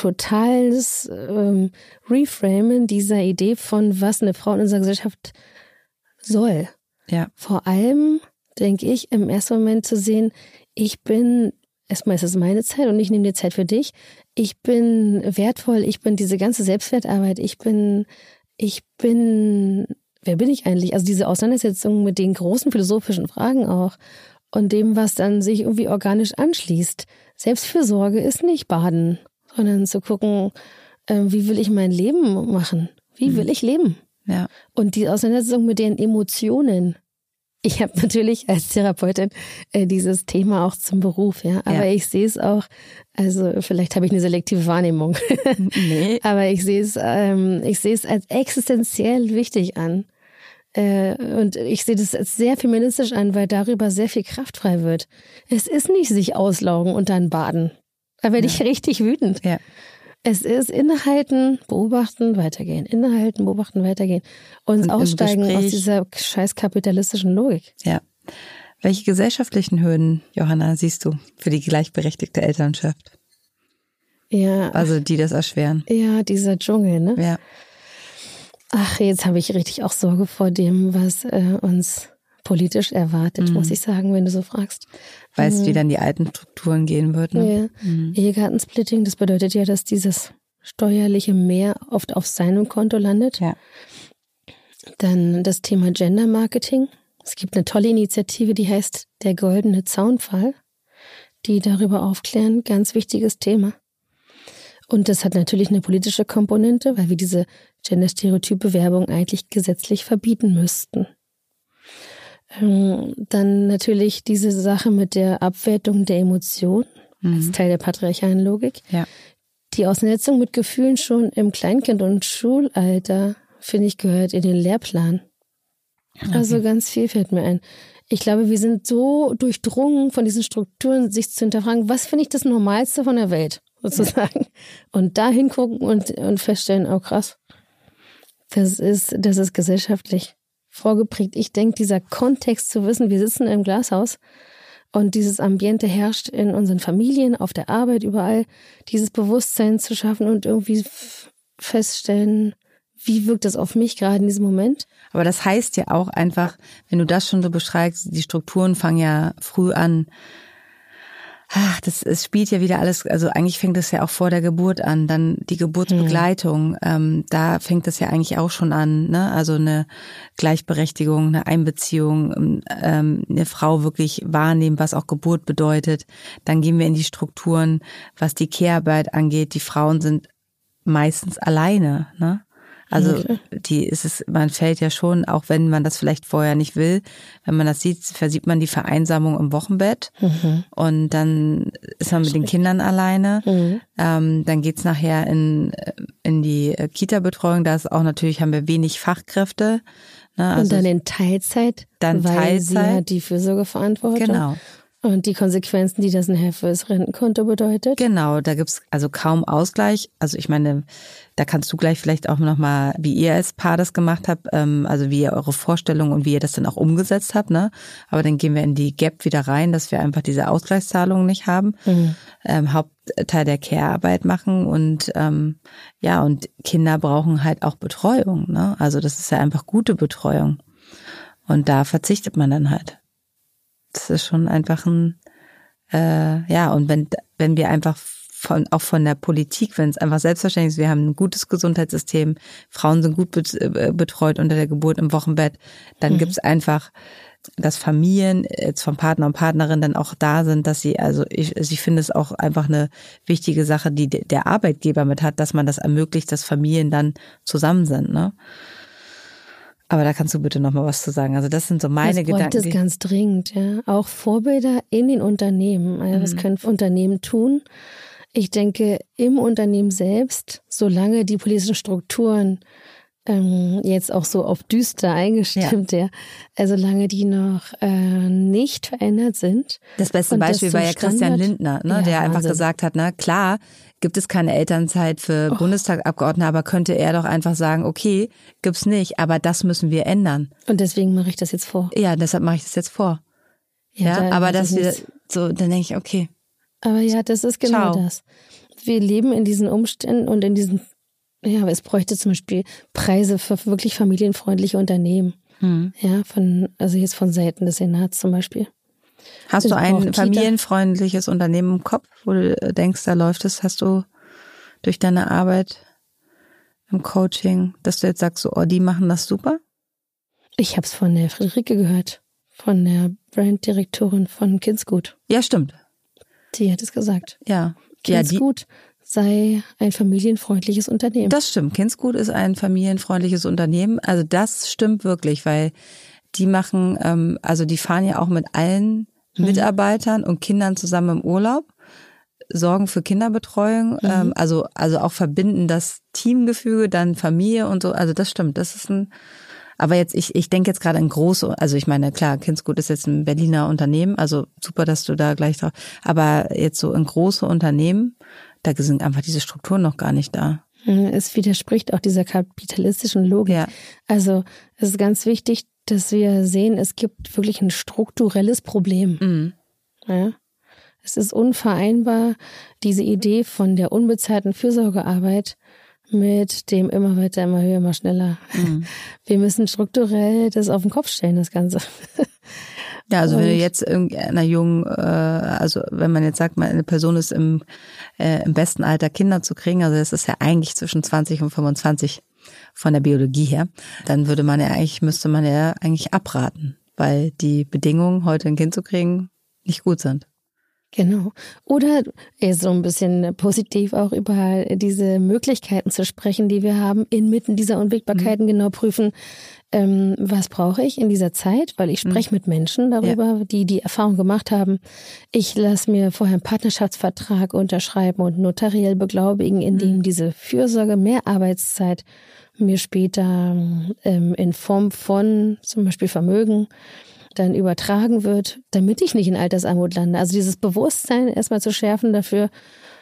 totales ähm, Reframen dieser Idee von, was eine Frau in unserer Gesellschaft soll. Ja. Vor allem, denke ich, im ersten Moment zu sehen, ich bin, erstmal ist es meine Zeit und ich nehme die Zeit für dich. Ich bin wertvoll, ich bin diese ganze Selbstwertarbeit, ich bin, ich bin, wer bin ich eigentlich? Also diese Auseinandersetzung mit den großen philosophischen Fragen auch und dem, was dann sich irgendwie organisch anschließt. Selbstfürsorge ist nicht baden, sondern zu gucken, äh, wie will ich mein Leben machen? Wie will ich leben? Ja. Und die Auseinandersetzung mit den Emotionen. Ich habe natürlich als Therapeutin äh, dieses Thema auch zum Beruf, ja. Aber ja. ich sehe es auch, also vielleicht habe ich eine selektive Wahrnehmung. Nee. Aber ich sehe es, ähm, ich sehe es als existenziell wichtig an, Äh, und ich sehe das als sehr feministisch an, weil darüber sehr viel Kraft frei wird. Es ist nicht sich auslaugen und dann baden. Da werde ja. ich richtig wütend. Ja. Es ist innehalten, beobachten, weitergehen. Innehalten, beobachten, weitergehen. Und, und aussteigen aus dieser scheiß kapitalistischen Logik. Ja. Welche gesellschaftlichen Hürden, Johanna, siehst du für die gleichberechtigte Elternschaft? Ja. Also die das erschweren. Ja, dieser Dschungel, ne? Ja. Ach, jetzt habe ich richtig auch Sorge vor dem, was äh, uns politisch erwartet, mhm. muss ich sagen, wenn du so fragst. Weil es mhm. wieder in die alten Strukturen gehen wird, ne? Ja. Mhm. Ehegattensplitting, das bedeutet ja, dass dieses steuerliche Mehr oft auf seinem Konto landet. Ja. Dann das Thema Gender Marketing. Es gibt eine tolle Initiative, die heißt Der Goldene Zaunpfahl, die darüber aufklären, ganz wichtiges Thema. Und das hat natürlich eine politische Komponente, weil wir diese genderstereotype Werbung eigentlich gesetzlich verbieten müssten. Ähm, dann natürlich diese Sache mit der Abwertung der Emotionen, mhm. als Teil der patriarchalen Logik. Ja. Die Auseinandersetzung mit Gefühlen schon im Kleinkind- und Schulalter, finde ich, gehört in den Lehrplan. Okay. Also ganz viel fällt mir ein. Ich glaube, wir sind so durchdrungen von diesen Strukturen, sich zu hinterfragen, was finde ich das Normalste von der Welt, sozusagen. Ja. Und da hingucken und, und feststellen, oh krass, das ist, das ist gesellschaftlich vorgeprägt. Ich denke, dieser Kontext zu wissen, wir sitzen im Glashaus und dieses Ambiente herrscht in unseren Familien, auf der Arbeit, überall, dieses Bewusstsein zu schaffen und irgendwie feststellen, wie wirkt das auf mich gerade in diesem Moment? Aber das heißt ja auch einfach, wenn du das schon so beschreibst, die Strukturen fangen ja früh an. Ach, das es spielt ja wieder alles, also eigentlich fängt das ja auch vor der Geburt an, dann die Geburtsbegleitung, hm. ähm, da fängt das ja eigentlich auch schon an, ne? Also eine Gleichberechtigung, eine Einbeziehung, ähm, eine Frau wirklich wahrnehmen, was auch Geburt bedeutet. Dann gehen wir in die Strukturen, was die Care-Arbeit angeht. Die Frauen sind meistens alleine, ne? Also okay. die ist es, man fällt ja schon, auch wenn man das vielleicht vorher nicht will, wenn man das sieht, versieht man die Vereinsamung im Wochenbett mhm. und dann ist man mit den Kindern alleine. Mhm. Ähm, dann geht's nachher in in die Kita-Betreuung. Da ist auch natürlich, haben wir wenig Fachkräfte. Ne? Also und dann in Teilzeit, dann weil Teilzeit. sie ja die Fürsorgeverantwortung. Genau. Und die Konsequenzen, die das nachher fürs Rentenkonto bedeutet? Genau, da gibt's also kaum Ausgleich. Also ich meine, da kannst du gleich vielleicht auch nochmal, wie ihr als Paar das gemacht habt, ähm, also wie ihr eure Vorstellungen und wie ihr das dann auch umgesetzt habt, ne? Aber dann gehen wir in die Gap wieder rein, dass wir einfach diese Ausgleichszahlungen nicht haben, mhm. ähm, Hauptteil der Care-Arbeit machen und ähm, ja, und Kinder brauchen halt auch Betreuung, ne? Also das ist ja einfach gute Betreuung. Und da verzichtet man dann halt. Das ist schon einfach ein, äh, ja, und wenn wenn wir einfach von auch von der Politik, wenn es einfach selbstverständlich ist, wir haben ein gutes Gesundheitssystem, Frauen sind gut betreut unter der Geburt im Wochenbett, dann mhm. gibt's einfach, dass Familien jetzt vom Partner und Partnerin dann auch da sind, dass sie, also ich, also ich finde es auch einfach eine wichtige Sache, die der Arbeitgeber mit hat, dass man das ermöglicht, dass Familien dann zusammen sind, ne? Aber da kannst du bitte noch mal was zu sagen. Also das sind so meine Gedanken. Das ist ganz dringend, ja. Auch Vorbilder in den Unternehmen. Also was mhm. können Unternehmen tun? Ich denke, im Unternehmen selbst, solange die politischen Strukturen ähm, jetzt auch so auf düster eingestimmt, ja, ja also solange die noch äh, nicht verändert sind. Das beste Beispiel war ja Christian Lindner, ne, ja, der einfach Wahnsinn. gesagt hat, na klar, gibt es keine Elternzeit für oh. Bundestagsabgeordnete, aber könnte er doch einfach sagen, okay, gibt's nicht, aber das müssen wir ändern. Und deswegen mache ich das jetzt vor. Ja, deshalb mache ich das jetzt vor. Ja, ja da aber dass wir so, dann denke ich, okay. Aber ja, das ist genau Ciao. das. Wir leben in diesen Umständen und in diesen, ja, aber es bräuchte zum Beispiel Preise für wirklich familienfreundliche Unternehmen. Hm. Ja, von, also jetzt von Seiten des Senats zum Beispiel. Hast du ein familienfreundliches Unternehmen im Kopf, wo du denkst, da läuft es? Hast du durch deine Arbeit im Coaching, dass du jetzt sagst, so, oh, die machen das super? Ich habe es von der Friederike gehört, von der Branddirektorin von Kindsgut. Ja, stimmt. Die hat es gesagt. Ja. Kindsgut ja, sei ein familienfreundliches Unternehmen. Das stimmt. Kindsgut ist ein familienfreundliches Unternehmen. Also das stimmt wirklich, weil die machen, ähm, also die fahren ja auch mit allen mhm. Mitarbeitern und Kindern zusammen im Urlaub, sorgen für Kinderbetreuung, mhm. ähm, also also auch verbinden das Teamgefüge, dann Familie und so. Also das stimmt. Das ist ein, Aber jetzt, ich, ich denke jetzt gerade an große, also ich meine, klar, Kindsgut ist jetzt ein Berliner Unternehmen, also super, dass du da gleich drauf, aber jetzt so in große Unternehmen, da sind einfach diese Strukturen noch gar nicht da. Es widerspricht auch dieser kapitalistischen Logik. Ja. Also es ist ganz wichtig, dass wir sehen, es gibt wirklich ein strukturelles Problem. Mhm. Ja. Es ist unvereinbar, diese Idee von der unbezahlten Fürsorgearbeit mit dem immer weiter, immer höher, immer schneller. Mhm. Wir müssen strukturell das auf den Kopf stellen, das Ganze. Ja, also Und, wenn du jetzt irgendeiner jungen, äh, also wenn man jetzt sagt, eine Person ist im, äh, im besten Alter, Kinder zu kriegen, also das ist ja eigentlich zwischen zwanzig und fünfundzwanzig von der Biologie her, dann würde man ja eigentlich, müsste man ja eigentlich abraten, weil die Bedingungen, heute ein Kind zu kriegen, nicht gut sind. Genau. Oder so ein bisschen positiv auch über diese Möglichkeiten zu sprechen, die wir haben, inmitten dieser Unwägbarkeiten mhm. genau prüfen, ähm, was brauche ich in dieser Zeit, weil ich spreche mhm. mit Menschen darüber, ja. die die Erfahrung gemacht haben. Ich lasse mir vorher einen Partnerschaftsvertrag unterschreiben und notariell beglaubigen, in dem mhm. diese Fürsorge, mehr Arbeitszeit mir später ähm, in Form von zum Beispiel Vermögen dann übertragen wird, damit ich nicht in Altersarmut lande. Also dieses Bewusstsein erstmal zu schärfen dafür,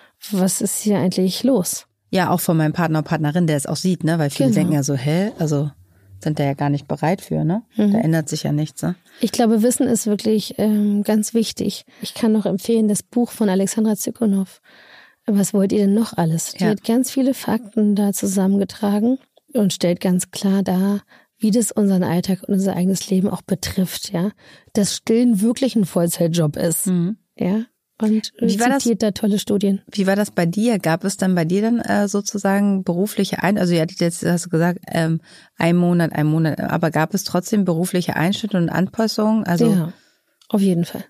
was ist hier eigentlich los? Ja, auch von meinem Partner und Partnerin, der es auch sieht, ne? Weil viele genau. denken ja so, hä, also sind da ja gar nicht bereit für, ne? Mhm. Da ändert sich ja nichts, ne? Ich glaube, Wissen ist wirklich ähm, ganz wichtig. Ich kann noch empfehlen, das Buch von Alexandra Zykonow. Was wollt ihr denn noch alles? Die ja. hat ganz viele Fakten da zusammengetragen und stellt ganz klar dar, wie das unseren Alltag und unser eigenes Leben auch betrifft, ja. Dass Stillen wirklich ein Vollzeitjob ist, mhm. ja. Und wie war zitiert das, da tolle Studien. Wie war das bei dir? Gab es dann bei dir dann äh, sozusagen berufliche Ein, also ja, jetzt hast du gesagt, ähm, ein Monat, ein Monat, aber gab es trotzdem berufliche Einschnitte und Anpassungen? Also ja, auf jeden Fall.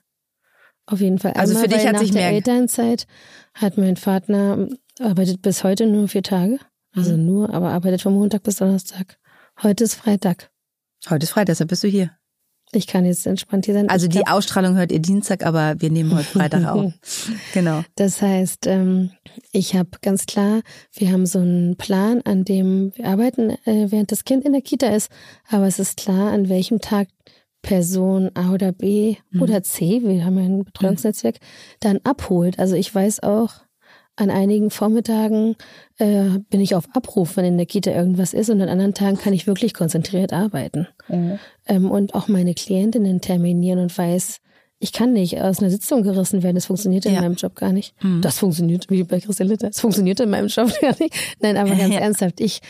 Auf jeden Fall. Also Einmal, für dich hat nach sich der mehr Elternzeit hat mein Partner arbeitet bis heute nur vier Tage, also mhm. nur, aber arbeitet von Montag bis Donnerstag. Heute ist Freitag. Heute ist Freitag, deshalb bist du hier. Ich kann jetzt entspannt hier sein. Also die Ausstrahlung hört ihr Dienstag, aber wir nehmen heute Freitag auf. Genau. Das heißt, ich habe ganz klar, wir haben so einen Plan, an dem wir arbeiten, während das Kind in der Kita ist. Aber es ist klar, an welchem Tag Person A oder B mhm. oder C, wir haben ja ein Betreuungsnetzwerk, dann abholt. Also ich weiß auch, an einigen Vormittagen äh, bin ich auf Abruf, wenn in der Kita irgendwas ist, und an anderen Tagen kann ich wirklich konzentriert arbeiten. Mhm. Ähm, und auch meine Klientinnen terminieren und weiß, ich kann nicht aus einer Sitzung gerissen werden, das funktioniert in ja. meinem Job gar nicht. Mhm. Das funktioniert, wie bei Christine Litter, das funktioniert in meinem Job gar nicht. Nein, aber ganz ja. ernsthaft, ich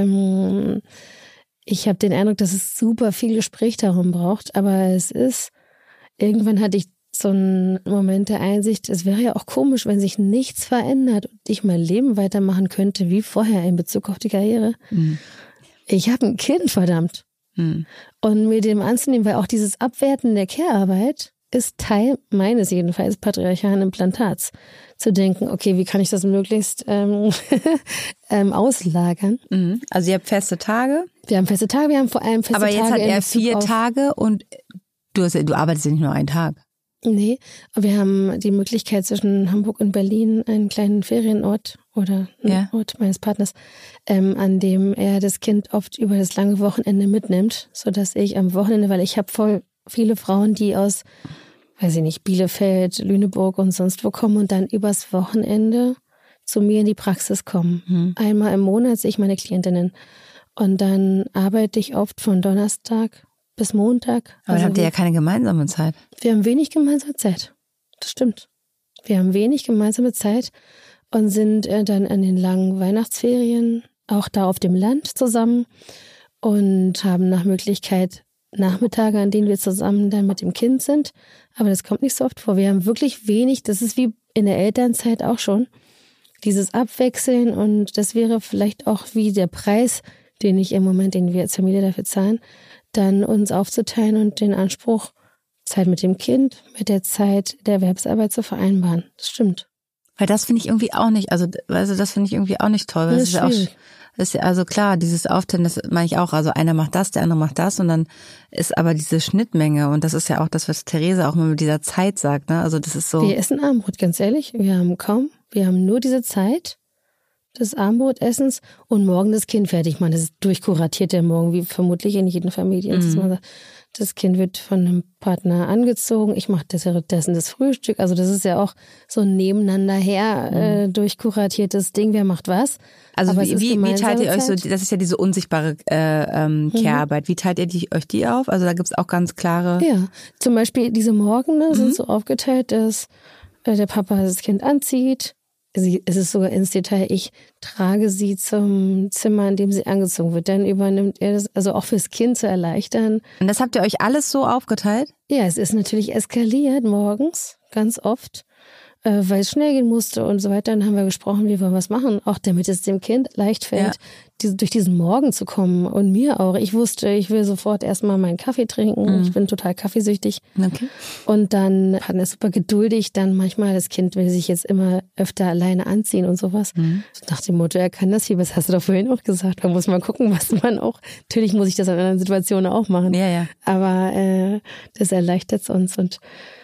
ähm, ich habe den Eindruck, dass es super viel Gespräch darum braucht, aber es ist, irgendwann hatte ich so ein Moment der Einsicht, es wäre ja auch komisch, wenn sich nichts verändert und ich mein Leben weitermachen könnte wie vorher in Bezug auf die Karriere. Mhm. Ich habe ein Kind, verdammt. Mhm. Und mir dem anzunehmen, weil auch dieses Abwerten der Care-Arbeit ist Teil meines jedenfalls patriarchalen Implantats. Zu denken, okay, wie kann ich das möglichst ähm, ähm, auslagern? Mhm. Also ihr habt feste Tage? Wir haben feste Tage, wir haben vor allem feste Aber Tage. Aber jetzt hat er vier Tage und du, hast, du arbeitest ja nicht nur einen Tag. Nee, wir haben die Möglichkeit, zwischen Hamburg und Berlin einen kleinen Ferienort oder einen ja. Ort meines Partners, ähm, an dem er das Kind oft über das lange Wochenende mitnimmt, sodass ich am Wochenende, weil ich habe voll viele Frauen, die aus, weiß ich nicht, Bielefeld, Lüneburg und sonst wo kommen und dann übers Wochenende zu mir in die Praxis kommen. Mhm. Einmal im Monat sehe ich meine Klientinnen und dann arbeite ich oft von Donnerstag bis Montag. Aber also dann habt ihr ja keine gemeinsame Zeit. Wir haben wenig gemeinsame Zeit. Das stimmt. Wir haben wenig gemeinsame Zeit und sind äh, dann an den langen Weihnachtsferien auch da auf dem Land zusammen und haben nach Möglichkeit Nachmittage, an denen wir zusammen dann mit dem Kind sind. Aber das kommt nicht so oft vor. Wir haben wirklich wenig, das ist wie in der Elternzeit auch schon, dieses Abwechseln, und das wäre vielleicht auch wie der Preis, den ich im Moment, den wir als Familie dafür zahlen, dann uns aufzuteilen und den Anspruch, Zeit mit dem Kind, mit der Zeit der Erwerbsarbeit zu vereinbaren. Das stimmt. Weil das finde ich irgendwie auch nicht, also, also das finde ich irgendwie auch nicht toll. Weil das, das ist ja auch, das ist ja, also klar, dieses Aufteilen, das meine ich auch, also einer macht das, der andere macht das, und dann ist aber diese Schnittmenge, und das ist ja auch das, was Theresa auch mal mit dieser Zeit sagt, ne? Also das ist so. Wir essen Abendbrot, ganz ehrlich. Wir haben kaum, wir haben nur diese Zeit, des Abendbrotessens und morgen das Kind fertig machen. Das ist durchkuratiert der Morgen, wie vermutlich in jedem Familien. Mhm. Das Kind wird von einem Partner angezogen. Ich mache dessen das Frühstück. Also das ist ja auch so ein nebeneinander her äh, durchkuratiertes Ding. Wer macht was? Also Aber wie, wie, wie teilt ihr euch so, das ist ja diese unsichtbare äh, ähm, Care-Arbeit. Wie teilt ihr die, euch die auf? Also da gibt's auch ganz klare... Ja, zum Beispiel diese Morgene mhm. sind so aufgeteilt, dass äh, der Papa das Kind anzieht. Sie, es ist sogar ins Detail, ich trage sie zum Zimmer, in dem sie angezogen wird. Dann übernimmt er das, also auch fürs Kind zu erleichtern. Und das habt ihr euch alles so aufgeteilt? Ja, es ist natürlich eskaliert morgens, ganz oft, äh, weil es schnell gehen musste und so weiter. Dann haben wir gesprochen, wie wir was machen, auch damit es dem Kind leicht fällt, ja. diese, durch diesen Morgen zu kommen. Und mir auch. Ich wusste, ich will sofort erstmal meinen Kaffee trinken. Mhm. Ich bin total kaffeesüchtig. Okay. Und dann hat er super geduldig. Dann manchmal, das Kind will sich jetzt immer öfter alleine anziehen und sowas. Mhm. So nach dem Motto, er kann das hier, was hast du doch vorhin auch gesagt. Man muss mal gucken, was man auch, natürlich muss ich das in anderen Situationen auch machen. Ja, ja. Aber äh, das erleichtert es uns und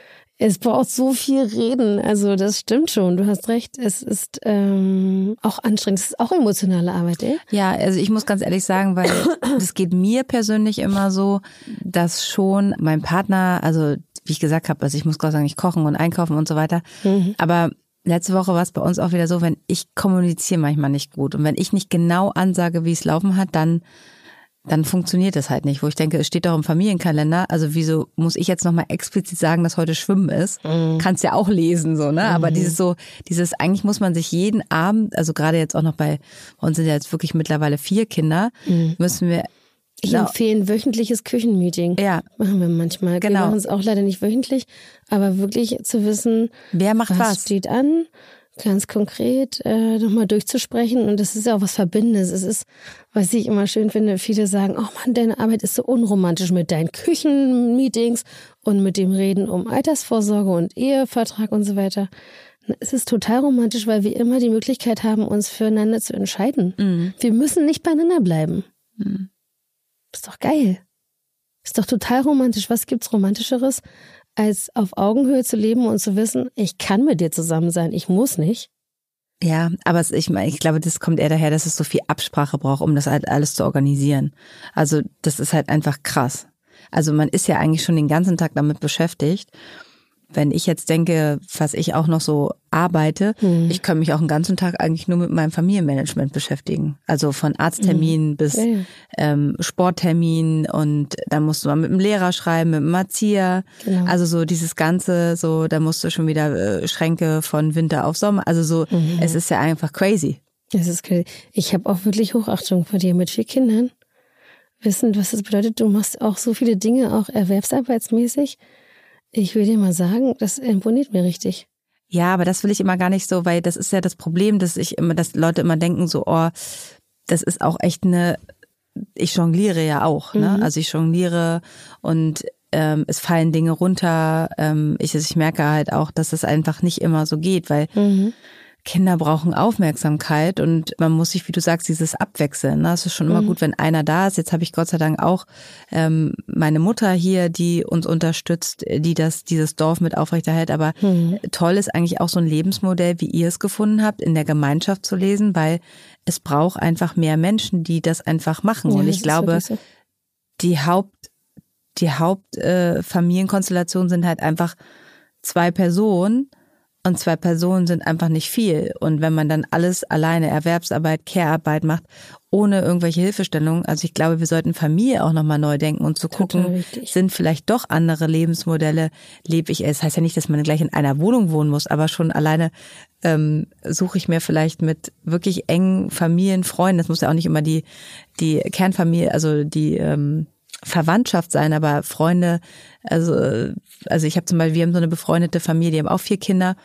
es braucht so viel Reden, also das stimmt schon, du hast recht, es ist ähm, auch anstrengend, es ist auch emotionale Arbeit, ey? Ja, also ich muss ganz ehrlich sagen, weil das geht mir persönlich immer so, dass schon mein Partner, also wie ich gesagt habe, also ich muss Gott sagen, ich kochen und einkaufen und so weiter, mhm. aber letzte Woche war es bei uns auch wieder so, wenn ich kommuniziere manchmal nicht gut und wenn ich nicht genau ansage, wie es laufen hat, dann dann funktioniert das halt nicht, wo ich denke, es steht doch im Familienkalender, also wieso muss ich jetzt nochmal explizit sagen, dass heute Schwimmen ist? Mhm. Kannst ja auch lesen, so, ne? Mhm. Aber dieses so, dieses, eigentlich muss man sich jeden Abend, also gerade jetzt auch noch bei, bei uns sind ja jetzt wirklich mittlerweile vier Kinder, mhm. müssen wir... Ich genau. empfehle ein wöchentliches Küchenmeeting. Ja. Machen wir manchmal. Genau. Wir machen es auch leider nicht wöchentlich, aber wirklich zu wissen, wer macht was, was steht an, ganz konkret äh, nochmal durchzusprechen. Und das ist ja auch was Verbindendes. Es ist, was ich immer schön finde, viele sagen, oh Mann, deine Arbeit ist so unromantisch mit deinen Küchenmeetings und mit dem Reden um Altersvorsorge und Ehevertrag und so weiter. Es ist total romantisch, weil wir immer die Möglichkeit haben, uns füreinander zu entscheiden. Mhm. Wir müssen nicht beieinander bleiben. Mhm. Ist doch geil. Ist doch total romantisch. Was gibt's Romantischeres, als auf Augenhöhe zu leben und zu wissen, ich kann mit dir zusammen sein, ich muss nicht. Ja, aber ich meine, ich glaube, das kommt eher daher, dass es so viel Absprache braucht, um das halt alles zu organisieren. Also das ist halt einfach krass. Also man ist ja eigentlich schon den ganzen Tag damit beschäftigt. Wenn ich jetzt denke, was ich auch noch so arbeite, hm. ich kann mich auch den ganzen Tag eigentlich nur mit meinem Familienmanagement beschäftigen. Also von Arztterminen hm. bis ja, ja. Ähm, Sportterminen und da musst du mal mit dem Lehrer schreiben, mit dem Erzieher. Genau. Also so dieses Ganze, so da musst du schon wieder äh, Schränke von Winter auf Sommer. Also so, mhm. es ist ja einfach crazy. Es ist crazy. Ich habe auch wirklich Hochachtung vor dir mit vier Kindern. Wissen, was das bedeutet, du machst auch so viele Dinge, auch erwerbsarbeitsmäßig. Ich will dir mal sagen, das imponiert mir richtig. Ja, aber das will ich immer gar nicht so, weil das ist ja das Problem, dass ich immer, dass Leute immer denken so, oh, das ist auch echt eine, ich jongliere ja auch, ne? Mhm. Also ich jongliere und ähm, es fallen Dinge runter. Ähm, ich, ich merke halt auch, dass es einfach nicht immer so geht, weil mhm. Kinder brauchen Aufmerksamkeit und man muss sich, wie du sagst, dieses Abwechseln. Ne? Es ist schon immer mhm. gut, wenn einer da ist. Jetzt habe ich Gott sei Dank auch ähm, meine Mutter hier, die uns unterstützt, die das dieses Dorf mit aufrechterhält. Aber mhm. toll ist eigentlich auch so ein Lebensmodell, wie ihr es gefunden habt, in der Gemeinschaft zu lesen, weil es braucht einfach mehr Menschen, die das einfach machen. Ja, und ich glaube, so. die Haupt die Hauptfamilienkonstellationen äh, sind halt einfach zwei Personen. Und zwei Personen sind einfach nicht viel. Und wenn man dann alles alleine, Erwerbsarbeit, Care-Arbeit macht, ohne irgendwelche Hilfestellungen, also ich glaube, wir sollten Familie auch nochmal neu denken und zu gucken, sind vielleicht doch andere Lebensmodelle, lebe ich, es heißt ja nicht, dass man gleich in einer Wohnung wohnen muss, aber schon alleine ähm, suche ich mir vielleicht mit wirklich engen Familien, Freunden, das muss ja auch nicht immer die, die Kernfamilie, also die ähm, Verwandtschaft sein, aber Freunde, also also ich habe zum Beispiel, wir haben so eine befreundete Familie, die haben auch vier Kinder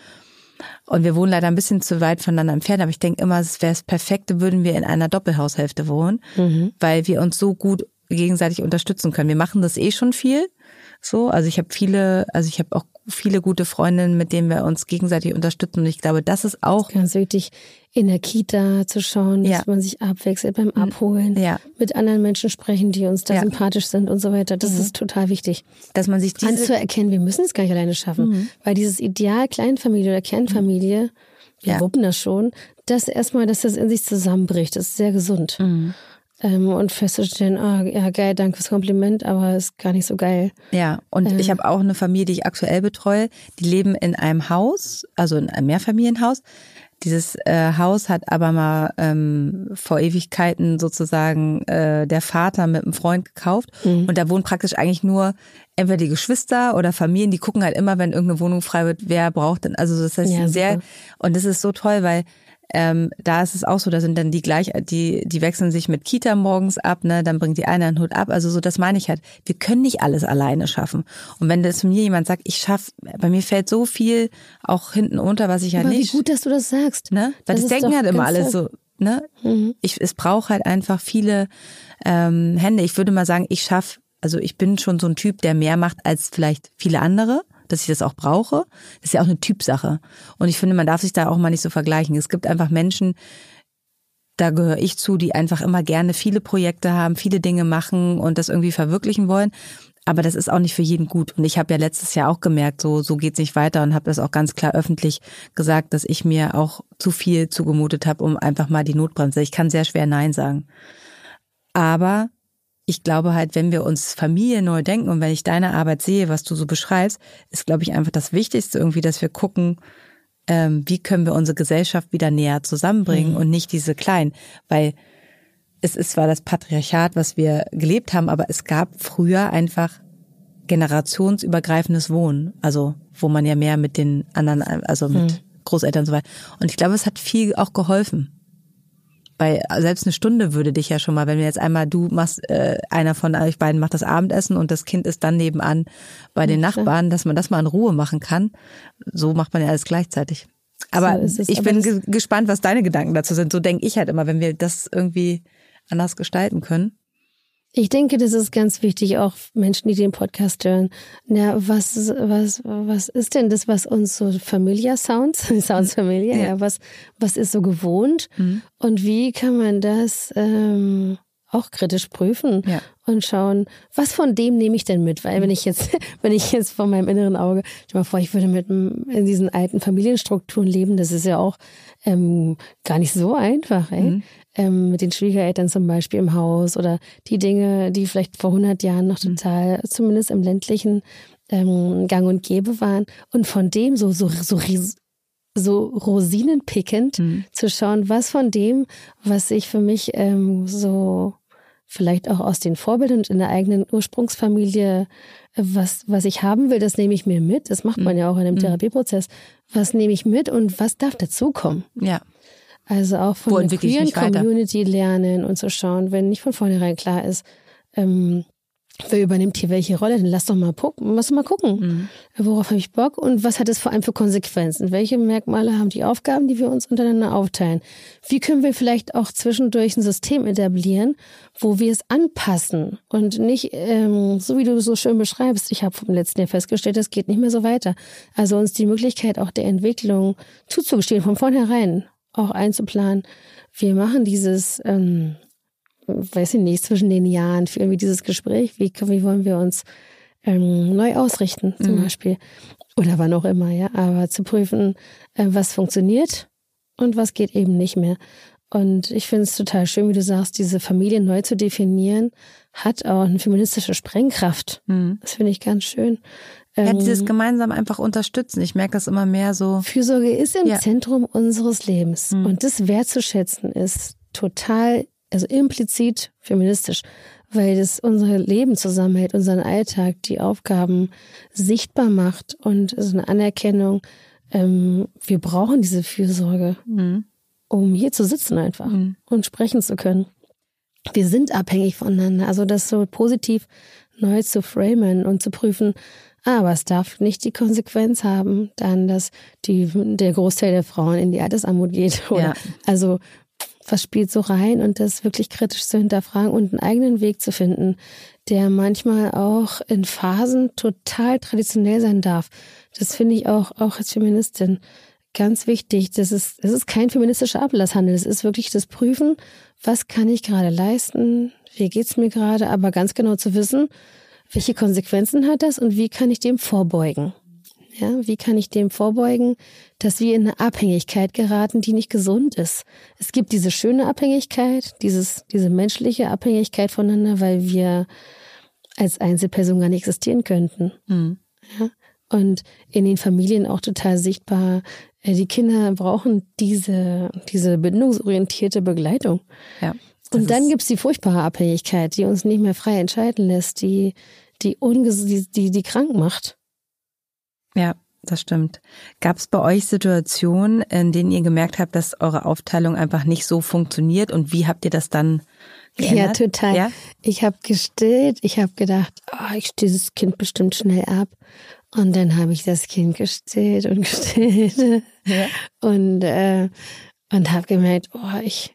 und wir wohnen leider ein bisschen zu weit voneinander entfernt, aber ich denke immer, es wäre das Perfekte, würden wir in einer Doppelhaushälfte wohnen, mhm. weil wir uns so gut gegenseitig unterstützen können. Wir machen das eh schon viel, so, also ich habe viele, also ich habe auch viele gute Freundinnen, mit denen wir uns gegenseitig unterstützen und ich glaube, das ist auch ganz wichtig, in der Kita zu schauen, dass ja. man sich abwechselt beim Abholen, ja. mit anderen Menschen sprechen, die uns da ja. sympathisch sind und so weiter. Das mhm. ist total wichtig. Dass man sich diese anzuerkennen, wir müssen es gar nicht alleine schaffen, mhm. weil dieses Ideal Kleinfamilie oder Kernfamilie, wir Ja. wuppen das schon, das erstmal, dass das in sich zusammenbricht, ist sehr gesund. Mhm. Ähm, und festzustellen, ah, ja geil, danke fürs Kompliment, aber ist gar nicht so geil. Ja, und Ähm. ich habe auch eine Familie, die ich aktuell betreue, die leben in einem Haus, also in einem Mehrfamilienhaus. Dieses äh, Haus hat aber mal ähm, vor Ewigkeiten sozusagen äh, der Vater mit einem Freund gekauft. Mhm. Und da wohnen praktisch eigentlich nur entweder die Geschwister oder Familien, die gucken halt immer, wenn irgendeine Wohnung frei wird, wer braucht denn. Also das heißt Ja, sehr, super. und das ist so toll, weil ähm, da ist es auch so, da sind dann die gleich, die die wechseln sich mit Kita morgens ab, ne, dann bringt die eine einen Hut ab. Also so, das meine ich halt. Wir können nicht alles alleine schaffen. Und wenn das mir jemand sagt, ich schaff, bei mir fällt so viel auch hinten unter, was ich halt Aber nicht. wie gut, dass du das sagst. Ne? Weil das, Das ist denken doch halt immer ganz alle toll. so, ne? Mhm. Ich, es braucht halt einfach viele ähm, Hände. Ich würde mal sagen, ich schaff, also ich bin schon so ein Typ, der mehr macht als vielleicht viele andere, dass ich das auch brauche. Das ist ja auch eine Typsache. Und ich finde, man darf sich da auch mal nicht so vergleichen. Es gibt einfach Menschen, da gehöre ich zu, die einfach immer gerne viele Projekte haben, viele Dinge machen und das irgendwie verwirklichen wollen. Aber das ist auch nicht für jeden gut. Und ich habe ja letztes Jahr auch gemerkt, so so geht's nicht weiter und habe das auch ganz klar öffentlich gesagt, dass ich mir auch zu viel zugemutet habe, um einfach mal die Notbremse. Ich kann sehr schwer Nein sagen. Aber ich glaube halt, wenn wir uns Familie neu denken und wenn ich deine Arbeit sehe, was du so beschreibst, ist, glaube ich, einfach das Wichtigste irgendwie, dass wir gucken, ähm, wie können wir unsere Gesellschaft wieder näher zusammenbringen mhm. und nicht diese kleinen, weil es ist zwar das Patriarchat, was wir gelebt haben, aber es gab früher einfach generationsübergreifendes Wohnen, also wo man ja mehr mit den anderen, also mit hm. Großeltern und so weiter. Und ich glaube, es hat viel auch geholfen. Weil selbst eine Stunde würde dich ja schon mal, wenn wir jetzt einmal, du machst, äh, einer von euch beiden macht das Abendessen und das Kind ist dann nebenan bei den okay. Nachbarn, dass man das mal in Ruhe machen kann. So macht man ja alles gleichzeitig. Aber so ich aber bin ge- gespannt, was deine Gedanken dazu sind. So denke ich halt immer, wenn wir das irgendwie anders gestalten können. Ich denke, das ist ganz wichtig, auch Menschen, die den Podcast hören. Na, was, was, was ist denn das, was uns so familiar sounds, sounds familiar, ja, ja was, was ist so gewohnt? Mhm. Und wie kann man das ähm, auch kritisch prüfen ja. und schauen, was von dem nehme ich denn mit? Weil wenn ich jetzt, wenn ich jetzt von meinem inneren Auge, stell mal vor, ich würde mit in diesen alten Familienstrukturen leben, das ist ja auch ähm, gar nicht so einfach, ey. Mhm. Ähm, mit den Schwiegereltern zum Beispiel im Haus oder die Dinge, die vielleicht vor hundert Jahren noch total, mhm. zumindest im ländlichen, ähm, gang und gäbe waren. Und von dem so, so, so, so rosinenpickend mhm. zu schauen, was von dem, was ich für mich ähm, so vielleicht auch aus den Vorbildern und in der eigenen Ursprungsfamilie, was, was ich haben will, das nehme ich mir mit. Das macht man ja auch in einem mhm. Therapieprozess. Was nehme ich mit und was darf dazukommen? Ja. Also auch von der queeren Community lernen und zu schauen, wenn nicht von vornherein klar ist, ähm, wer übernimmt hier welche Rolle, dann lass doch mal gucken, lass doch mal gucken, mhm. worauf habe ich Bock und was hat es vor allem für Konsequenzen? Welche Merkmale haben die Aufgaben, die wir uns untereinander aufteilen? Wie können wir vielleicht auch zwischendurch ein System etablieren, wo wir es anpassen und nicht, ähm, so wie du so schön beschreibst, ich habe vom letzten Jahr festgestellt, das geht nicht mehr so weiter. Also uns die Möglichkeit auch der Entwicklung zuzugestehen, von vornherein auch einzuplanen. Wir machen dieses, ähm, weiß ich nicht, zwischen den Jahren, führen wir dieses Gespräch, wie, wie wollen wir uns ähm, neu ausrichten zum mhm. Beispiel oder wann auch immer, ja, aber zu prüfen, äh, was funktioniert und was geht eben nicht mehr. Und ich finde es total schön, wie du sagst, diese Familie neu zu definieren, hat auch eine feministische Sprengkraft. Mhm. Das finde ich ganz schön. Ja, dieses gemeinsam einfach unterstützen. Ich merke das immer mehr so. Fürsorge ist im ja. Zentrum unseres Lebens. Mhm. Und das wertzuschätzen ist total, also implizit feministisch, weil das unser Leben zusammenhält, unseren Alltag, die Aufgaben sichtbar macht und so eine Anerkennung. Ähm, wir brauchen diese Fürsorge, mhm. um hier zu sitzen einfach mhm. und sprechen zu können. Wir sind abhängig voneinander. Also das so positiv neu zu framen und zu prüfen, aber es darf nicht die Konsequenz haben, dann, dass die, der Großteil der Frauen in die Altersarmut geht. Oder? Ja. Also was spielt so rein und das wirklich kritisch zu hinterfragen und einen eigenen Weg zu finden, der manchmal auch in Phasen total traditionell sein darf. Das finde ich auch, auch als Feministin ganz wichtig. Das ist, das ist kein feministischer Ablasshandel. Es ist wirklich das Prüfen, was kann ich gerade leisten, wie geht's mir gerade, aber ganz genau zu wissen, welche Konsequenzen hat das und wie kann ich dem vorbeugen? Ja, wie kann ich dem vorbeugen, dass wir in eine Abhängigkeit geraten, die nicht gesund ist? Es gibt diese schöne Abhängigkeit, dieses, diese menschliche Abhängigkeit voneinander, weil wir als Einzelperson gar nicht existieren könnten. Mhm. Ja? Und in den Familien auch total sichtbar, die Kinder brauchen diese, diese bindungsorientierte Begleitung. Ja, und dann gibt's die furchtbare Abhängigkeit, die uns nicht mehr frei entscheiden lässt, die, die, unges- die, die, die krank macht. Ja, das stimmt. Gab es bei euch Situationen, in denen ihr gemerkt habt, dass eure Aufteilung einfach nicht so funktioniert und wie habt ihr das dann geändert? Ja, total. Ja? Ich habe gestillt, ich habe gedacht, oh, ich still das Kind bestimmt schnell ab. Und dann habe ich das Kind gestillt und gestillt ja. und äh, und habe gemerkt, oh, ich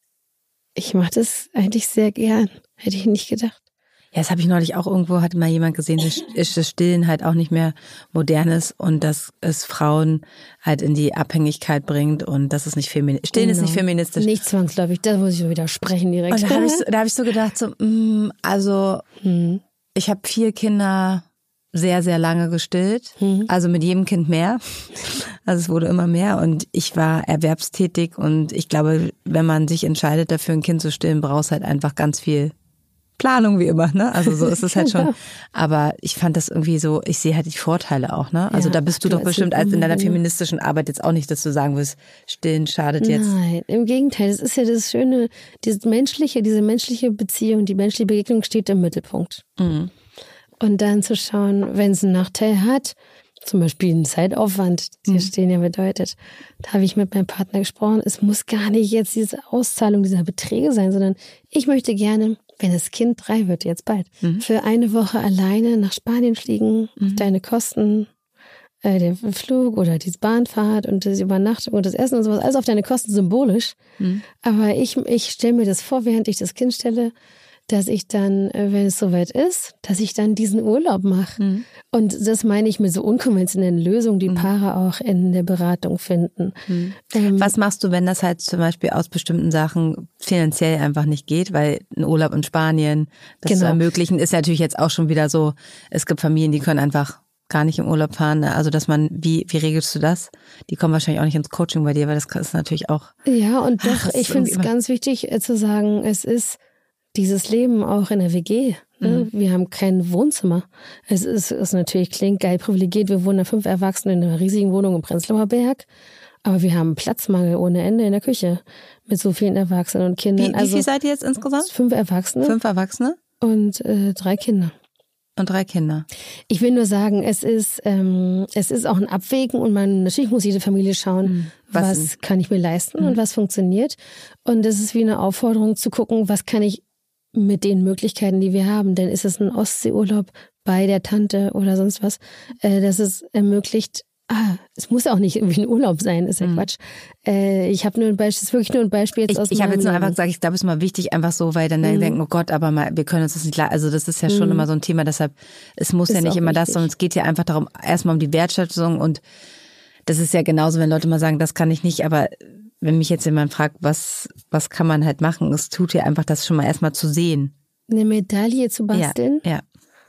ich mache das eigentlich sehr gern. Hätte ich nicht gedacht. Ja, das habe ich neulich auch irgendwo, hat mal jemand gesehen, dass das Stillen halt auch nicht mehr modern ist und dass es Frauen halt in die Abhängigkeit bringt und das ist nicht feministisch. Stillen genau. ist nicht feministisch. Nicht zwangsläufig, da muss ich so widersprechen direkt. Und da habe ich, so, da hab ich so gedacht, so, mh, also hm. ich habe vier Kinder sehr, sehr lange gestillt, hm. also mit jedem Kind mehr. Also es wurde immer mehr und ich war erwerbstätig und ich glaube, wenn man sich entscheidet, dafür ein Kind zu stillen, brauchst halt einfach ganz viel Planung wie immer, ne? Also so ist es halt schon. Aber ich fand das irgendwie so, ich sehe halt die Vorteile auch, ne? Also ja, da bist du doch bestimmt als in deiner feministischen Arbeit jetzt auch nicht, dass du sagen willst, stillen schadet jetzt. Nein, im Gegenteil. Das ist ja das Schöne, diese menschliche, diese menschliche Beziehung, die menschliche Begegnung steht im Mittelpunkt. Mhm. Und dann zu schauen, wenn es einen Nachteil hat, zum Beispiel einen Zeitaufwand, der mhm. Stillen ja bedeutet, da habe ich mit meinem Partner gesprochen, es muss gar nicht jetzt diese Auszahlung dieser Beträge sein, sondern ich möchte gerne, wenn das Kind drei wird, jetzt bald, mhm. für eine Woche alleine nach Spanien fliegen, mhm. auf deine Kosten, äh, der Flug oder die Bahnfahrt und die Übernachtung und das Essen und sowas, alles auf deine Kosten symbolisch. Mhm. Aber ich, ich stelle mir das vor, während ich das Kind stelle, dass ich dann, wenn es soweit ist, dass ich dann diesen Urlaub mache. Mhm. Und das meine ich mit so unkonventionellen Lösungen, die mhm. Paare auch in der Beratung finden. Mhm. Ähm, Was machst du, wenn das halt zum Beispiel aus bestimmten Sachen finanziell einfach nicht geht? Weil ein Urlaub in Spanien, das genau. zu ermöglichen, ist natürlich jetzt auch schon wieder so, es gibt Familien, die können einfach gar nicht im Urlaub fahren. Also dass man, wie wie regelst du das? Die kommen wahrscheinlich auch nicht ins Coaching bei dir, weil das ist natürlich auch... Ja, und doch, ach, ich finde es ganz wichtig zu sagen, es ist dieses Leben auch in der W G. Ne? Mhm. Wir haben kein Wohnzimmer. Es ist, ist natürlich, klingt geil privilegiert. Wir wohnen da fünf Erwachsene in einer riesigen Wohnung im Prenzlauer Berg. Aber wir haben Platzmangel ohne Ende in der Küche mit so vielen Erwachsenen und Kindern. Wie, wie also, viel seid ihr jetzt insgesamt? Fünf Erwachsene. Fünf Erwachsene? Und äh, drei Kinder. Und drei Kinder. Ich will nur sagen, es ist ähm, es ist auch ein Abwägen und man natürlich muss jede Familie schauen, mhm. was, was kann ich mir leisten mhm. und was funktioniert. Und es ist wie eine Aufforderung zu gucken, was kann ich mit den Möglichkeiten, die wir haben. Denn ist es ein Ostseeurlaub bei der Tante oder sonst was, äh, dass es ermöglicht, ah, es muss auch nicht irgendwie ein Urlaub sein, ist ja mhm. Quatsch. Äh, ich habe nur ein Beispiel, das ist wirklich nur ein Beispiel jetzt ich, aus Ich habe jetzt nur Leben. einfach gesagt, ich glaube, es ist mal wichtig, einfach so, weil dann mhm. denken, oh Gott, aber mal, wir können uns das nicht, also das ist ja schon mhm. immer so ein Thema, deshalb, es muss ist ja nicht immer wichtig. Das, sondern es geht ja einfach darum, erstmal um die Wertschätzung und das ist ja genauso, wenn Leute mal sagen, das kann ich nicht, aber wenn mich jetzt jemand fragt, was, was kann man halt machen, es tut ja einfach, das schon mal erstmal zu sehen. Eine Medaille zu basteln? Ja, ja.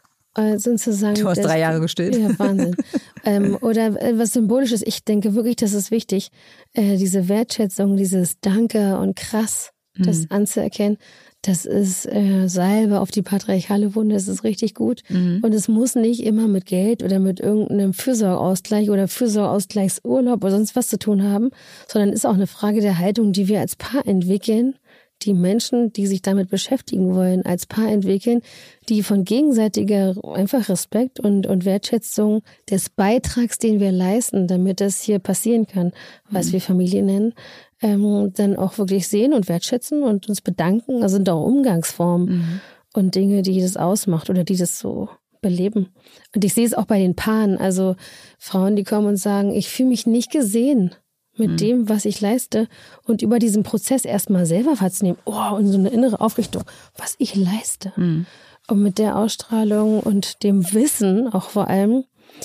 Also sozusagen, du hast drei Jahre gestillt. Ja, Wahnsinn. ähm, oder was Symbolisches. Ich denke wirklich, das ist wichtig, äh, diese Wertschätzung, dieses Danke und krass, mhm. das anzuerkennen. Das ist äh, Salbe auf die patriarchale Wunde, das ist richtig gut. Mhm. Und es muss nicht immer mit Geld oder mit irgendeinem Fürsorgeausgleich oder Fürsorgeausgleichsurlaub oder sonst was zu tun haben, sondern ist auch eine Frage der Haltung, die wir als Paar entwickeln, die Menschen, die sich damit beschäftigen wollen, als Paar entwickeln, die von gegenseitiger einfach Respekt und, und Wertschätzung des Beitrags, den wir leisten, damit das hier passieren kann, was mhm. wir Familie nennen, ähm, dann auch wirklich sehen und wertschätzen und uns bedanken. Also sind auch Umgangsformen mhm. und Dinge, die das ausmacht oder die das so beleben. Und ich sehe es auch bei den Paaren, also Frauen, die kommen und sagen, ich fühle mich nicht gesehen mit mhm. dem, was ich leiste und über diesen Prozess erstmal selber wahrzunehmen, oh, und so eine innere Aufrichtung, was ich leiste. Mhm. Und mit der Ausstrahlung und dem Wissen auch vor allem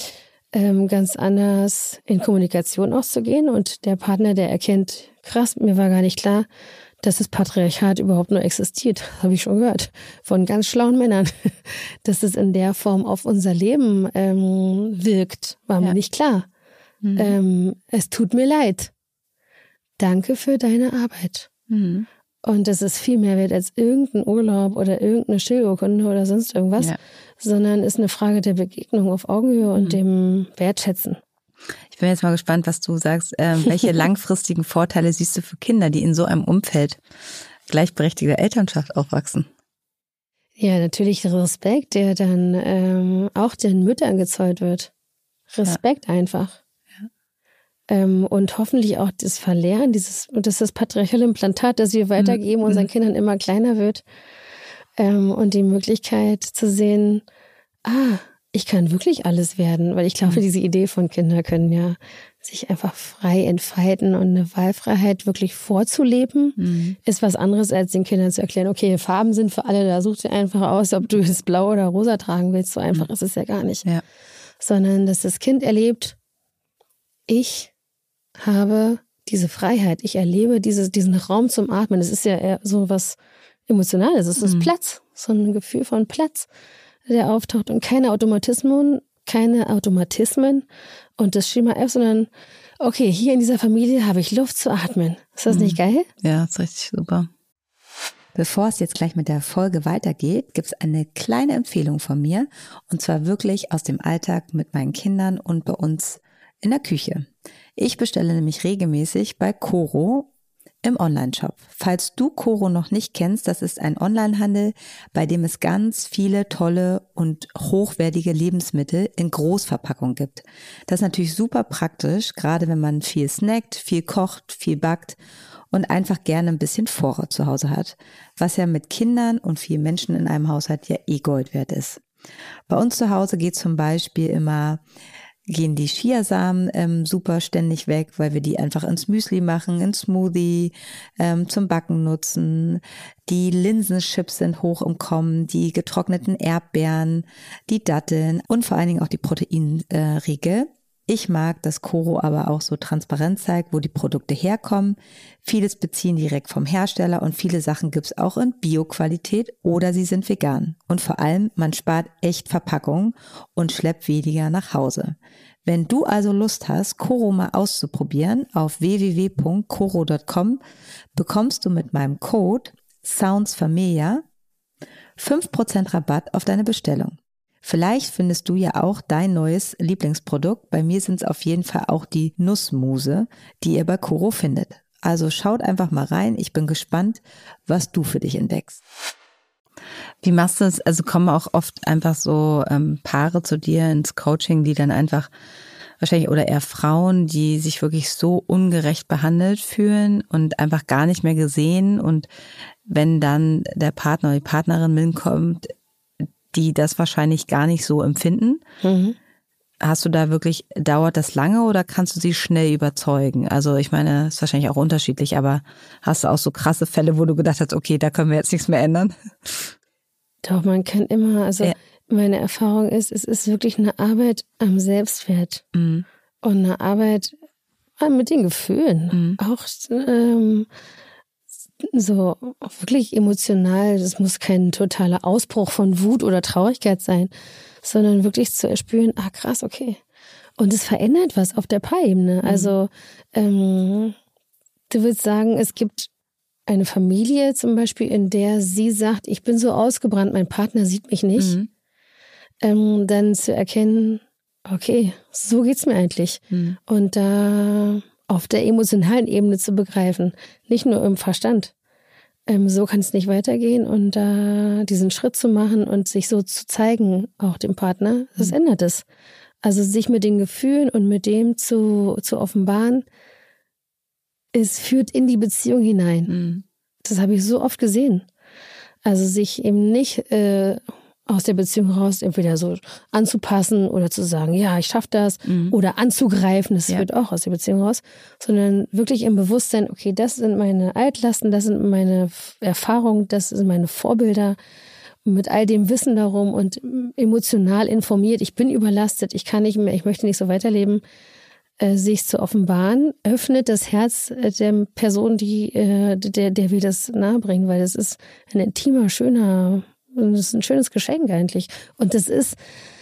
ähm, ganz anders in Kommunikation auszugehen und der Partner, der erkennt, krass, mir war gar nicht klar, dass das Patriarchat überhaupt nur existiert, habe ich schon gehört, von ganz schlauen Männern. Dass es in der Form auf unser Leben ähm, wirkt, war mir ja. nicht klar. Mhm. Ähm, es tut mir leid. Danke für deine Arbeit. Mhm. Und das ist viel mehr wert als irgendein Urlaub oder irgendeine Schilderkunde oder sonst irgendwas, ja. sondern ist eine Frage der Begegnung auf Augenhöhe und mhm. dem Wertschätzen. Ich bin jetzt mal gespannt, was du sagst. Ähm, welche langfristigen Vorteile siehst du für Kinder, die in so einem Umfeld gleichberechtigter Elternschaft aufwachsen? Ja, natürlich Respekt, der dann ähm, auch den Müttern gezollt wird. Respekt ja. einfach. Ja. Ähm, und hoffentlich auch das Verlernen, dieses, dass das patriarchale Implantat, das wir weitergeben, mhm. unseren Kindern immer kleiner wird. Ähm, und die Möglichkeit zu sehen, ah, ich kann wirklich alles werden, weil ich glaube, diese Idee von Kindern können ja sich einfach frei entfalten und eine Wahlfreiheit wirklich vorzuleben, mhm. ist was anderes, als den Kindern zu erklären, okay, Farben sind für alle, da such dir einfach aus, ob du es blau oder rosa tragen willst. So einfach mhm. ist es ja gar nicht. Ja. Sondern, dass das Kind erlebt, ich habe diese Freiheit, ich erlebe diese, diesen Raum zum Atmen. Das ist ja eher so was Emotionales, es ist mhm. Platz, so ein Gefühl von Platz, der auftaucht und keine Automatismen, keine Automatismen und das Schema F, sondern okay, hier in dieser Familie habe ich Luft zu atmen. Ist das mhm. nicht geil? Ja, ist richtig super. Bevor es jetzt gleich mit der Folge weitergeht, gibt es eine kleine Empfehlung von mir und zwar wirklich aus dem Alltag mit meinen Kindern und bei uns in der Küche. Ich bestelle nämlich regelmäßig bei Coro im Onlineshop. Falls du Coro noch nicht kennst, das ist ein Onlinehandel, bei dem es ganz viele tolle und hochwertige Lebensmittel in Großverpackung gibt. Das ist natürlich super praktisch, gerade wenn man viel snackt, viel kocht, viel backt und einfach gerne ein bisschen Vorrat zu Hause hat, was ja mit Kindern und vielen Menschen in einem Haushalt ja eh Gold wert ist. Bei uns zu Hause geht zum Beispiel immer gehen die Chiasamen ähm, super ständig weg, weil wir die einfach ins Müsli machen, ins Smoothie, ähm, zum Backen nutzen. Die Linsenchips sind hoch im Kommen, die getrockneten Erdbeeren, die Datteln und vor allen Dingen auch die Proteinriegel. Äh, ich mag, dass Coro aber auch so transparent zeigt, wo die Produkte herkommen. Vieles beziehen direkt vom Hersteller und viele Sachen gibt's auch in Bio-Qualität oder sie sind vegan. Und vor allem, man spart echt Verpackungen und schleppt weniger nach Hause. Wenn du also Lust hast, Coro mal auszuprobieren, auf w w w punkt coro punkt com bekommst du mit meinem Code SOUNDSFamilia fünf Prozent Rabatt auf deine Bestellung. Vielleicht findest du ja auch dein neues Lieblingsprodukt. Bei mir sind es auf jeden Fall auch die Nussmuse, die ihr bei Coro findet. Also schaut einfach mal rein. Ich bin gespannt, was du für dich entdeckst. Wie machst du es? Also kommen auch oft einfach so ähm, Paare zu dir ins Coaching, die dann einfach wahrscheinlich oder eher Frauen, die sich wirklich so ungerecht behandelt fühlen und einfach gar nicht mehr gesehen. Und wenn dann der Partner oder die Partnerin mitkommt, die das wahrscheinlich gar nicht so empfinden. Mhm. Hast du da wirklich, dauert das lange oder kannst du sie schnell überzeugen? Also ich meine, ist wahrscheinlich auch unterschiedlich, aber hast du auch so krasse Fälle, wo du gedacht hast, okay, da können wir jetzt nichts mehr ändern? Doch, man kann immer, also ja. meine Erfahrung ist, es ist wirklich eine Arbeit am Selbstwert mhm. und eine Arbeit mit den Gefühlen. Mhm. Auch ähm, so wirklich emotional, das muss kein totaler Ausbruch von Wut oder Traurigkeit sein, sondern wirklich zu erspüren, ah krass, okay. Und es verändert was auf der Paarebene. Mhm. Also ähm, du würdest sagen, es gibt eine Familie zum Beispiel, in der sie sagt, ich bin so ausgebrannt, mein Partner sieht mich nicht. Mhm. Ähm, dann zu erkennen, okay, so geht's mir eigentlich. Mhm. Und da auf der emotionalen Ebene zu begreifen, nicht nur im Verstand. Ähm, so kann es nicht weitergehen und da äh, diesen Schritt zu machen und sich so zu zeigen, auch dem Partner, das mhm. ändert es. Also sich mit den Gefühlen und mit dem zu, zu offenbaren, es führt in die Beziehung hinein. Mhm. Das habe ich so oft gesehen. Also sich eben nicht äh, aus der Beziehung raus entweder so anzupassen oder zu sagen, ja, ich schaffe das, mhm. oder anzugreifen, das ja. führt auch aus der Beziehung raus, sondern wirklich im Bewusstsein, okay, das sind meine Altlasten, das sind meine Erfahrungen, das sind meine Vorbilder, mit all dem Wissen darum und emotional informiert, ich bin überlastet, ich kann nicht mehr, ich möchte nicht so weiterleben, äh, sich zu offenbaren, öffnet das Herz äh, der Person, die, äh, der, der wir das nahebringen, weil das ist ein intimer, schöner, das ist ein schönes Geschenk eigentlich. Und das ist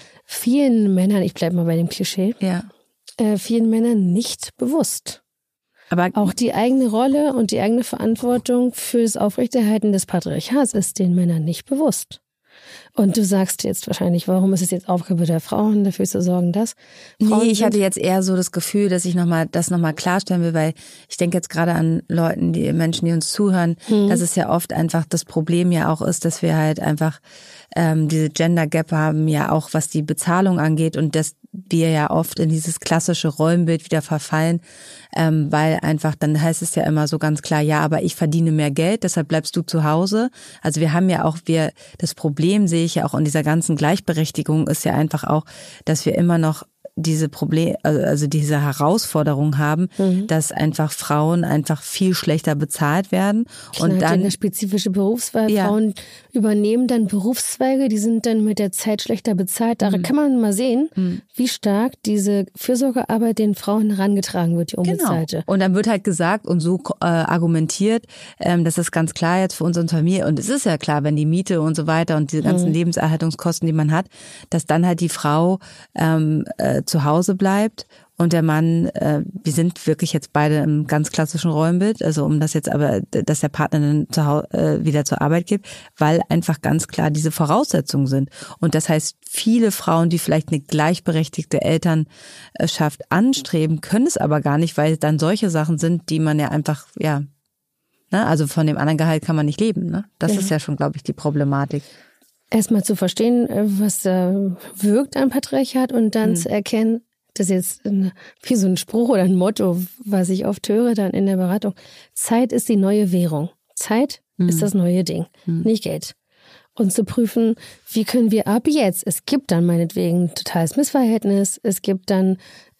vielen Männern, ich bleibe mal bei dem Klischee, ja. äh, vielen Männern nicht bewusst. Aber auch die eigene Rolle und die eigene Verantwortung für das Aufrechterhalten des Patriarchats ist den Männern nicht bewusst. Und du sagst jetzt wahrscheinlich, warum ist es jetzt Aufgabe der Frauen, dafür zu sorgen, dass Frauen Nee, ich hatte jetzt eher so das Gefühl, dass ich noch mal, das nochmal klarstellen will, weil ich denke jetzt gerade an Leuten, die Menschen, die uns zuhören, hm. dass es ja oft einfach das Problem ja auch ist, dass wir halt einfach ähm, diese Gender Gap haben, ja auch was die Bezahlung angeht und dass wir ja oft in dieses klassische Rollenbild wieder verfallen, ähm, weil einfach, dann heißt es ja immer so ganz klar, ja, aber ich verdiene mehr Geld, deshalb bleibst du zu Hause. Also wir haben ja auch, wir das Problem sehe ich ja auch in dieser ganzen Gleichberechtigung ist ja einfach auch, dass wir immer noch diese Problem, also diese Herausforderung haben, mhm. dass einfach Frauen einfach viel schlechter bezahlt werden. Klar, und dann eine spezifische Berufswahl. Ja. Frauen übernehmen dann Berufszweige, die sind dann mit der Zeit schlechter bezahlt. Da mhm. kann man mal sehen, mhm. wie stark diese Fürsorgearbeit den Frauen herangetragen wird, die unbezahlte. Genau. Und dann wird halt gesagt und so äh, argumentiert, ähm, das ist ganz klar jetzt für unsere Familie. Und es ist ja klar, wenn die Miete und so weiter und diese ganzen mhm. Lebenserhaltungskosten, die man hat, dass dann halt die Frau ähm, äh, zu Hause bleibt und der Mann, äh, wir sind wirklich jetzt beide im ganz klassischen Rollenbild, also um das jetzt aber, dass der Partner dann zu Hause, äh, wieder zur Arbeit geht, weil einfach ganz klar diese Voraussetzungen sind. Und das heißt, viele Frauen, die vielleicht eine gleichberechtigte Elternschaft anstreben, können es aber gar nicht, weil es dann solche Sachen sind, die man ja einfach, ja, ne, also von dem anderen Gehalt kann man nicht leben, ne? Das ja. ist ja schon, glaube ich, die Problematik. Erstmal zu verstehen, was da wirkt am Patriarchat und dann hm. zu erkennen, das ist jetzt ein, wie so ein Spruch oder ein Motto, was ich oft höre dann in der Beratung. Zeit ist die neue Währung. Zeit hm. ist das neue Ding, hm. nicht Geld. Und zu prüfen, wie können wir ab jetzt, es gibt dann meinetwegen ein totales Missverhältnis, es gibt dann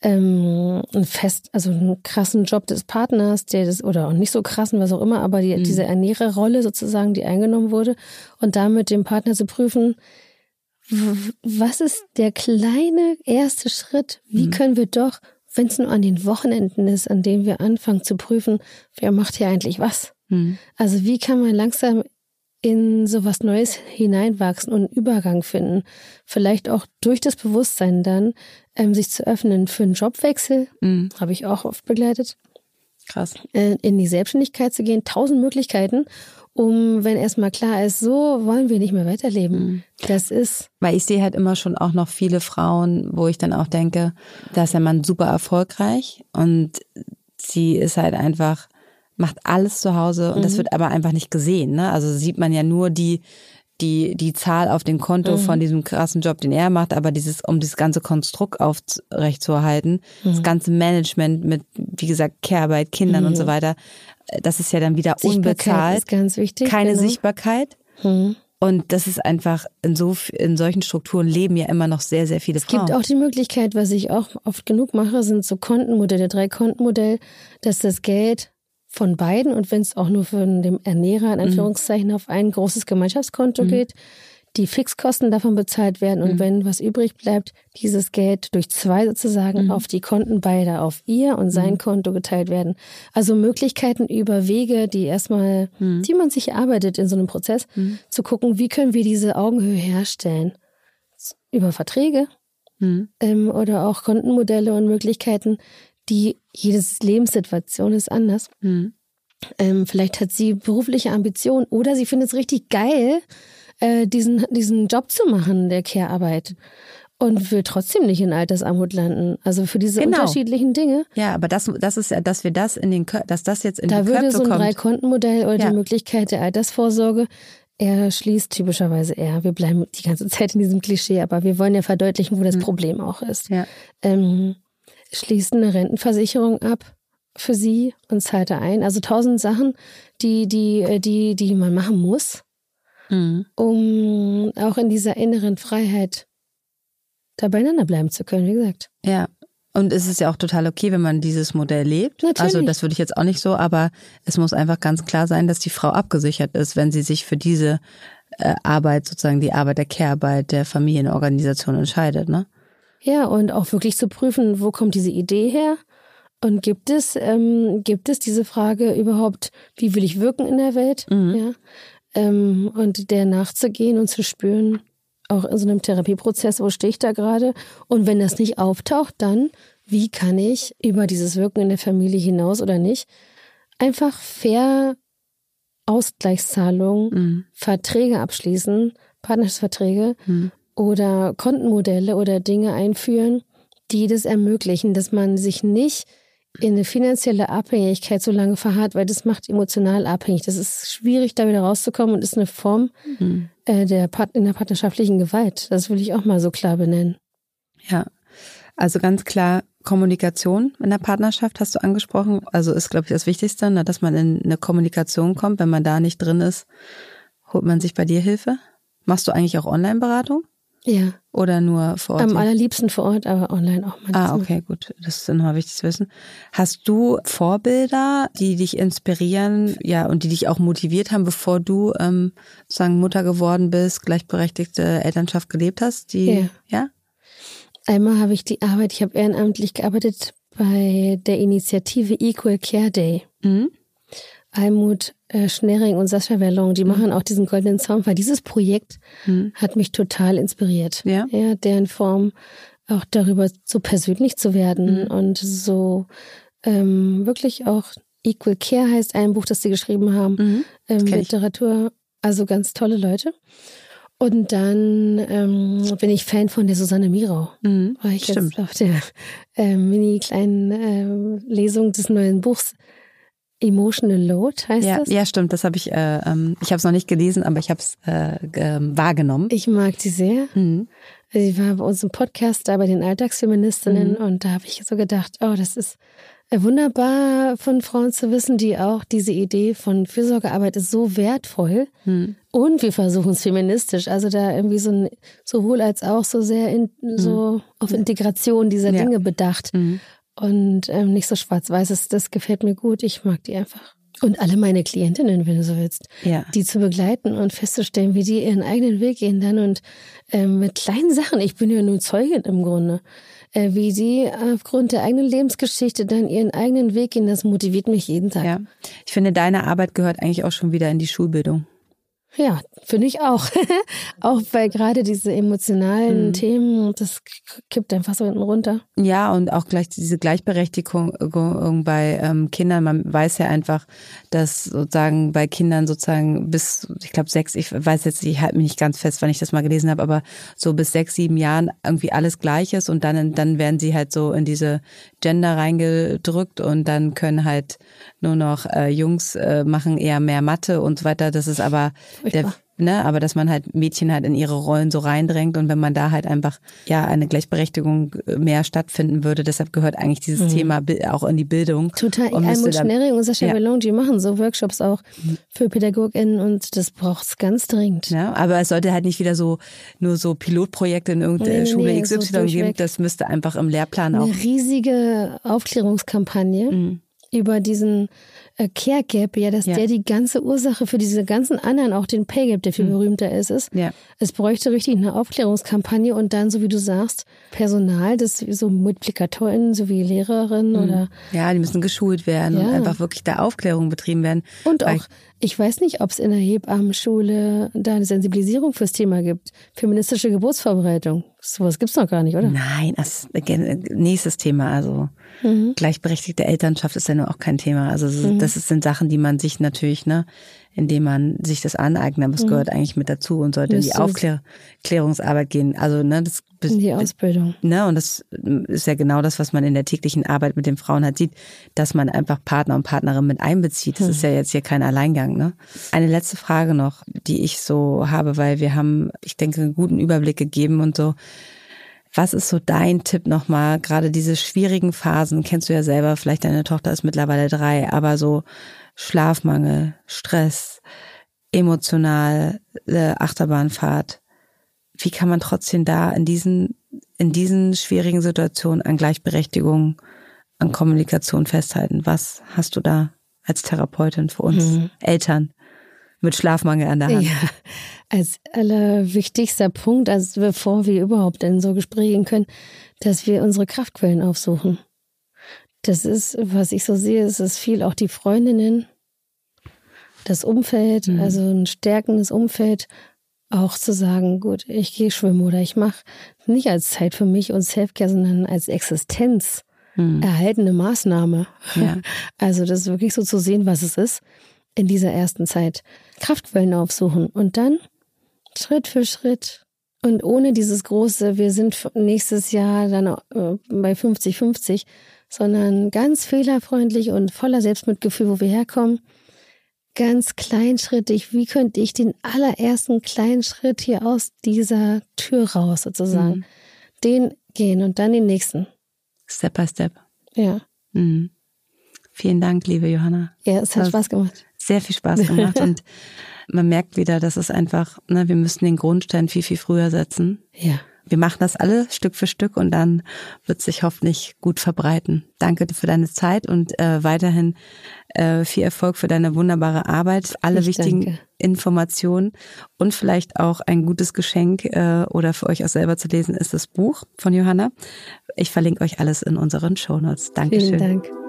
ähm, einen fest, also einen krassen Job des Partners, der das, oder auch nicht so krassen, was auch immer, aber die, mhm. diese Ernährerrolle sozusagen, die eingenommen wurde und damit dem Partner zu prüfen, was ist der kleine erste Schritt? Wie mhm. können wir doch, wenn es nur an den Wochenenden ist, an denen wir anfangen zu prüfen, wer macht hier eigentlich was? Mhm. Also wie kann man langsam in sowas Neues hineinwachsen und einen Übergang finden. Vielleicht auch durch das Bewusstsein dann, ähm, sich zu öffnen für einen Jobwechsel, mhm. habe ich auch oft begleitet. Krass. Äh, in die Selbstständigkeit zu gehen, tausend Möglichkeiten, um, wenn erstmal klar ist, so wollen wir nicht mehr weiterleben. Mhm. Das ist... Weil ich sehe halt immer schon auch noch viele Frauen, wo ich dann auch denke, da ist der Mann super erfolgreich und sie ist halt einfach... macht alles zu Hause und mhm. das wird aber einfach nicht gesehen, ne? Also sieht man ja nur die die die Zahl auf dem Konto mhm. von diesem krassen Job, den er macht, aber dieses um dieses ganze Konstrukt aufrechtzuerhalten, mhm. das ganze Management mit, wie gesagt, Care-Arbeit, Kindern mhm. und so weiter, das ist ja dann wieder unbezahlt. Ist ganz wichtig. Keine genau. Sichtbarkeit. Mhm. Und das ist einfach, in so in solchen Strukturen leben ja immer noch sehr, sehr viele es Frauen. Es gibt auch die Möglichkeit, was ich auch oft genug mache, sind so Kontenmodelle, Drei-Konten-Modell, dass das Geld von beiden und wenn es auch nur von dem Ernährer in Anführungszeichen mhm. auf ein großes Gemeinschaftskonto mhm. geht, die Fixkosten davon bezahlt werden und mhm. wenn was übrig bleibt, dieses Geld durch zwei sozusagen mhm. auf die Konten beider, auf ihr und sein mhm. Konto geteilt werden. Also Möglichkeiten über Wege, die erstmal, mhm. die man sich erarbeitet in so einem Prozess, mhm. zu gucken, wie können wir diese Augenhöhe herstellen. Über Verträge mhm. ähm, oder auch Kontenmodelle und Möglichkeiten, die jedes Lebenssituation ist anders. Mhm. Ähm, vielleicht hat sie berufliche Ambitionen oder sie findet es richtig geil, äh, diesen, diesen Job zu machen, der Care-Arbeit. Und will trotzdem nicht in Altersarmut landen. Also für diese genau. unterschiedlichen Dinge. Ja, aber das, das ist ja, dass wir das in den, dass das jetzt in da die Köpfe kommt. Da würde so ein Drei-Konten-Modell oder ja. die Möglichkeit der Altersvorsorge er schließt typischerweise eher. Wir bleiben die ganze Zeit in diesem Klischee, aber wir wollen ja verdeutlichen, wo das mhm. Problem auch ist. Ja. Ähm, schließt eine Rentenversicherung ab für sie und zahlt da ein. Also tausend Sachen, die, die, die, die man machen muss, mhm. um auch in dieser inneren Freiheit da beieinander bleiben zu können, wie gesagt. Ja. Und es ist ja auch total okay, wenn man dieses Modell lebt. Natürlich. Also das würde ich jetzt auch nicht so, aber es muss einfach ganz klar sein, dass die Frau abgesichert ist, wenn sie sich für diese äh, Arbeit, sozusagen die Arbeit der Care-Arbeit der Familienorganisation entscheidet, ne? Ja, und auch wirklich zu prüfen, wo kommt diese Idee her Und gibt es, ähm, gibt es diese Frage überhaupt, wie will ich wirken in der Welt? Mhm. Ja. Ähm, und der nachzugehen und zu spüren, auch in so einem Therapieprozess, wo stehe ich da gerade? Und wenn das nicht auftaucht, dann, wie kann ich über dieses Wirken in der Familie hinaus oder nicht, einfach fair Ausgleichszahlungen, Mhm. Verträge abschließen, Partnerschaftsverträge mhm. oder Kontenmodelle oder Dinge einführen, die das ermöglichen, dass man sich nicht in eine finanzielle Abhängigkeit so lange verharrt, weil das macht emotional abhängig. Das ist schwierig, da wieder rauszukommen und ist eine Form mhm. äh, der Part- in der partnerschaftlichen Gewalt. Das will ich auch mal so klar benennen. Ja, also ganz klar Kommunikation in der Partnerschaft hast du angesprochen. Also ist, glaube ich, das Wichtigste, ne, dass man in eine Kommunikation kommt. Wenn man da nicht drin ist, holt man sich bei dir Hilfe. Machst du eigentlich auch Online-Beratung? Ja. Oder nur vor Ort? Am allerliebsten vor Ort, aber online auch manchmal. Ah, okay, gut. Das ist nochmal wichtig zu wissen. Hast du Vorbilder, die dich inspirieren, ja, und die dich auch motiviert haben, bevor du ähm, sozusagen Mutter geworden bist, gleichberechtigte Elternschaft gelebt hast? Die, Ja. ja? Einmal habe ich die Arbeit, ich habe ehrenamtlich gearbeitet bei der Initiative Equal Care Day. Mhm. Almut äh, Schnerring und Sascha Verlon, die machen auch diesen goldenen Zaunpfahl. Dieses Projekt mhm. hat mich total inspiriert. Ja. Ja, deren Form auch darüber so persönlich zu werden mhm. und so ähm, wirklich auch Equal Care heißt ein Buch, das sie geschrieben haben. Mhm. Ähm, Literatur, also ganz tolle Leute. Und dann ähm, bin ich Fan von der Susanne Mirau. Mhm. War ich Stimmt. jetzt auf der äh, mini kleinen äh, Lesung des neuen Buchs Emotional Load heißt ja, das? Ja, stimmt. Das habe ich, äh, ähm, ich habe es noch nicht gelesen, aber ich habe es äh, äh, wahrgenommen. Ich mag die sehr. Mhm. Sie war bei uns im Podcast da bei den Alltagsfeministinnen mhm. und da habe ich so gedacht, oh, das ist wunderbar von Frauen zu wissen, die auch diese Idee von Fürsorgearbeit ist so wertvoll mhm. und wir versuchen es feministisch, also da irgendwie so ein, sowohl als auch so sehr in, so mhm. auf Integration dieser ja. Dinge bedacht. Mhm. Und ähm, nicht so schwarz-weiß, das, das gefällt mir gut. Ich mag die einfach. Und alle meine Klientinnen, wenn du so willst, ja. die zu begleiten und festzustellen, wie die ihren eigenen Weg gehen dann und ähm, mit kleinen Sachen, ich bin ja nur Zeugin im Grunde, äh, wie die aufgrund der eigenen Lebensgeschichte dann ihren eigenen Weg gehen, das motiviert mich jeden Tag. Ja, ich finde, deine Arbeit gehört eigentlich auch schon wieder in die Schulbildung. Ja, finde ich auch. Auch weil gerade diese emotionalen mhm. Themen, das kippt einfach so hinten runter. Ja, und auch gleich diese Gleichberechtigung bei ähm, Kindern. Man weiß ja einfach, dass sozusagen bei Kindern sozusagen bis, ich glaube sechs, ich weiß jetzt, ich halte mich nicht ganz fest, wann ich das mal gelesen habe, aber so bis sechs, sieben Jahren irgendwie alles gleich ist und dann, dann werden sie halt so in diese Gender reingedrückt und dann können halt nur noch äh, Jungs äh, machen eher mehr Mathe und so weiter. Das ist aber der, ne, aber dass man halt Mädchen halt in ihre Rollen so reindrängt und wenn man da halt einfach ja eine Gleichberechtigung mehr stattfinden würde, deshalb gehört eigentlich dieses mhm. Thema auch in die Bildung. Total. Almut Schnerring und Sascha Verlon, die machen so Workshops auch für PädagogInnen und das braucht es ganz dringend. Ja, aber es sollte halt nicht wieder so nur so Pilotprojekte in irgendeiner nee, Schule nee, X Y so geben. Das müsste einfach im Lehrplan eine auch. Eine riesige Aufklärungskampagne mhm. über diesen Care Gap, ja, dass ja. der die ganze Ursache für diese ganzen anderen, auch den Pay Gap, der viel mhm. berühmter ist, ist. Ja. Es bräuchte richtig eine Aufklärungskampagne und dann, so wie du sagst, Personal, das so MultiplikatorInnen, so wie Lehrerinnen mhm. oder. Ja, die müssen geschult werden ja. und einfach wirklich da Aufklärung betrieben werden. Und auch, ich weiß nicht, ob es in der Hebammenschule da eine Sensibilisierung fürs Thema gibt. Feministische Geburtsvorbereitung. Sowas gibt's noch gar nicht, oder? Nein, das ist nächstes Thema. Also mhm. gleichberechtigte Elternschaft ist ja nur auch kein Thema. Also mhm. das sind Sachen, die man sich natürlich, ne, indem man sich das aneignet, aber es mhm. gehört eigentlich mit dazu und sollte in die Aufklärungsarbeit gehen. Also ne, das in die Ausbildung. Ne, und das ist ja genau das, was man in der täglichen Arbeit mit den Frauen halt sieht, dass man einfach Partner und Partnerin mit einbezieht. Das mhm. ist ja jetzt hier kein Alleingang. Ne? Eine letzte Frage noch, die ich so habe, weil wir haben, ich denke, einen guten Überblick gegeben und so. Was ist so dein Tipp nochmal, gerade diese schwierigen Phasen, kennst du ja selber, vielleicht deine Tochter ist mittlerweile drei, aber so Schlafmangel, Stress, emotionale Achterbahnfahrt. Wie kann man trotzdem da in diesen, in diesen schwierigen Situationen an Gleichberechtigung, an Kommunikation festhalten? Was hast du da als Therapeutin für uns mhm. Eltern mit Schlafmangel an der Hand? Ja, als allerwichtigster Punkt, also bevor wir überhaupt in so Gespräche gehen können, dass wir unsere Kraftquellen aufsuchen. Das ist, was ich so sehe, es ist viel auch die Freundinnen, das Umfeld, mhm. also ein stärkendes Umfeld, auch zu sagen, gut, ich gehe schwimmen oder ich mache nicht als Zeit für mich und Selfcare, sondern als Existenz mhm. erhaltene Maßnahme. Ja. Also das ist wirklich so zu sehen, was es ist in dieser ersten Zeit. Kraftquellen aufsuchen und dann Schritt für Schritt und ohne dieses große, wir sind nächstes Jahr dann bei fünfzig fünfzig, sondern ganz fehlerfreundlich und voller Selbstmitgefühl, wo wir herkommen. Ganz kleinschrittig, wie könnte ich den allerersten kleinen Schritt hier aus dieser Tür raus sozusagen, mhm. den gehen und dann den nächsten. Step by Step. Ja. Mhm. Vielen Dank, liebe Johanna. Ja, es hat Spaß gemacht. Sehr viel Spaß gemacht und man merkt wieder, dass es einfach, ne, wir müssen den Grundstein viel, viel früher setzen. Ja. Wir machen das alle Stück für Stück und dann wird es sich hoffentlich gut verbreiten. Danke für deine Zeit und äh, weiterhin äh, viel Erfolg für deine wunderbare Arbeit. Alle ich wichtigen danke. Informationen und vielleicht auch ein gutes Geschenk äh, oder für euch auch selber zu lesen ist das Buch von Johanna. Ich verlinke euch alles in unseren Shownotes. Dankeschön. Vielen Dank.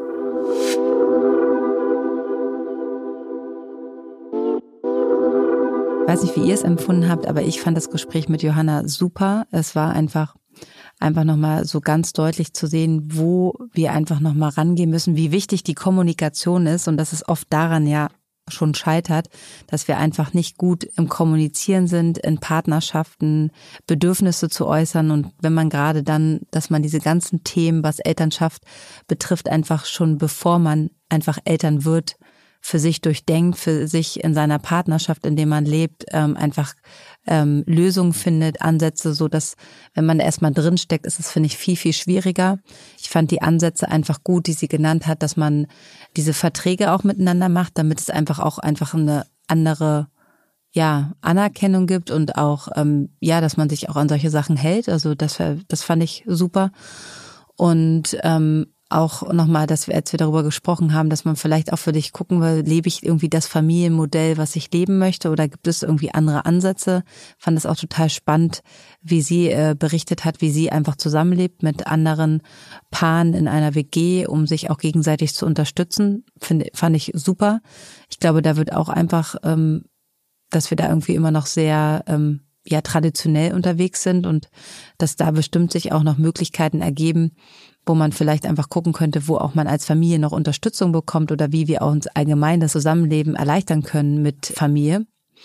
Ich weiß nicht, wie ihr es empfunden habt, aber ich fand das Gespräch mit Johanna super. Es war einfach, einfach nochmal so ganz deutlich zu sehen, wo wir einfach nochmal rangehen müssen, wie wichtig die Kommunikation ist und dass es oft daran ja schon scheitert, dass wir einfach nicht gut im Kommunizieren sind, in Partnerschaften, Bedürfnisse zu äußern und wenn man gerade dann, dass man diese ganzen Themen, was Elternschaft betrifft, einfach schon bevor man einfach Eltern wird, für sich durchdenkt, für sich in seiner Partnerschaft, in der man lebt, ähm, einfach ähm, Lösungen findet, Ansätze, so dass, wenn man da erstmal drinsteckt, ist es, finde ich, viel, viel schwieriger. Ich fand die Ansätze einfach gut, die sie genannt hat, dass man diese Verträge auch miteinander macht, damit es einfach auch einfach eine andere, ja, Anerkennung gibt und auch, ähm, ja, dass man sich auch an solche Sachen hält. Also das, das fand ich super. Und ähm, auch nochmal, dass wir, als wir darüber gesprochen haben, dass man vielleicht auch für dich gucken will, lebe ich irgendwie das Familienmodell, was ich leben möchte oder gibt es irgendwie andere Ansätze? Fand es auch total spannend, wie sie äh, berichtet hat, wie sie einfach zusammenlebt mit anderen Paaren in einer W G, um sich auch gegenseitig zu unterstützen. Find, fand ich super. Ich glaube, da wird auch einfach, ähm, dass wir da irgendwie immer noch sehr ähm, ja traditionell unterwegs sind und dass da bestimmt sich auch noch Möglichkeiten ergeben, wo man vielleicht einfach gucken könnte, wo auch man als Familie noch Unterstützung bekommt oder wie wir auch uns allgemein das Zusammenleben erleichtern können mit Familie.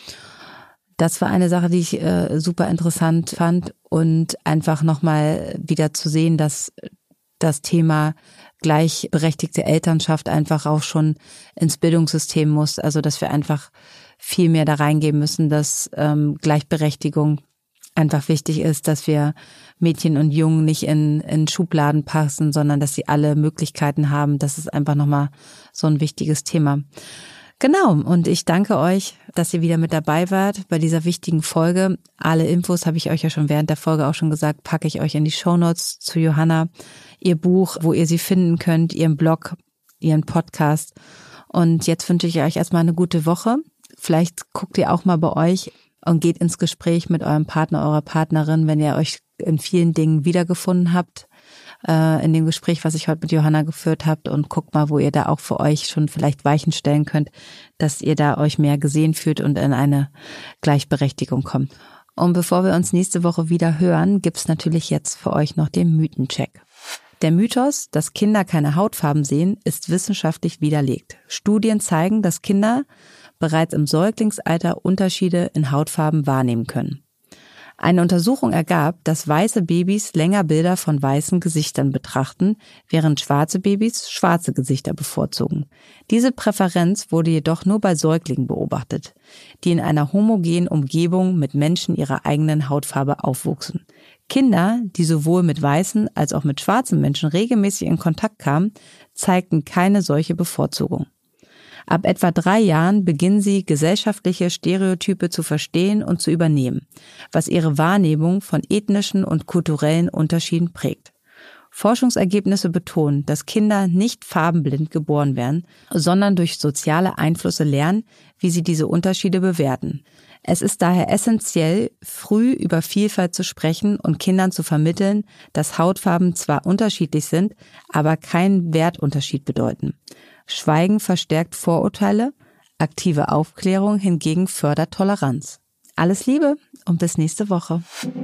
Das war eine Sache, die ich äh, super interessant fand und einfach nochmal wieder zu sehen, dass das Thema gleichberechtigte Elternschaft einfach auch schon ins Bildungssystem muss. Also dass wir einfach viel mehr da reingeben müssen, dass ähm, Gleichberechtigung einfach wichtig ist, dass wir Mädchen und Jungen nicht in, in Schubladen passen, sondern dass sie alle Möglichkeiten haben. Das ist einfach nochmal so ein wichtiges Thema. Genau, und ich danke euch, dass ihr wieder mit dabei wart bei dieser wichtigen Folge. Alle Infos, habe ich euch ja schon während der Folge auch schon gesagt, packe ich euch in die Shownotes zu Johanna, ihr Buch, wo ihr sie finden könnt, ihren Blog, ihren Podcast. Und jetzt wünsche ich euch erstmal eine gute Woche. Vielleicht guckt ihr auch mal bei euch und geht ins Gespräch mit eurem Partner, eurer Partnerin, wenn ihr euch in vielen Dingen wiedergefunden habt, äh, in dem Gespräch, was ich heute mit Johanna geführt habt, und guckt mal, wo ihr da auch für euch schon vielleicht Weichen stellen könnt, dass ihr da euch mehr gesehen fühlt und in eine Gleichberechtigung kommt. Und bevor wir uns nächste Woche wieder hören, gibt's natürlich jetzt für euch noch den Mythencheck. Der Mythos, dass Kinder keine Hautfarben sehen, ist wissenschaftlich widerlegt. Studien zeigen, dass Kinder bereits im Säuglingsalter Unterschiede in Hautfarben wahrnehmen können. Eine Untersuchung ergab, dass weiße Babys länger Bilder von weißen Gesichtern betrachten, während schwarze Babys schwarze Gesichter bevorzugen. Diese Präferenz wurde jedoch nur bei Säuglingen beobachtet, die in einer homogenen Umgebung mit Menschen ihrer eigenen Hautfarbe aufwuchsen. Kinder, die sowohl mit weißen als auch mit schwarzen Menschen regelmäßig in Kontakt kamen, zeigten keine solche Bevorzugung. Ab etwa drei Jahren beginnen sie, gesellschaftliche Stereotype zu verstehen und zu übernehmen, was ihre Wahrnehmung von ethnischen und kulturellen Unterschieden prägt. Forschungsergebnisse betonen, dass Kinder nicht farbenblind geboren werden, sondern durch soziale Einflüsse lernen, wie sie diese Unterschiede bewerten. Es ist daher essentiell, früh über Vielfalt zu sprechen und Kindern zu vermitteln, dass Hautfarben zwar unterschiedlich sind, aber keinen Wertunterschied bedeuten. Schweigen verstärkt Vorurteile, aktive Aufklärung hingegen fördert Toleranz. Alles Liebe und bis nächste Woche.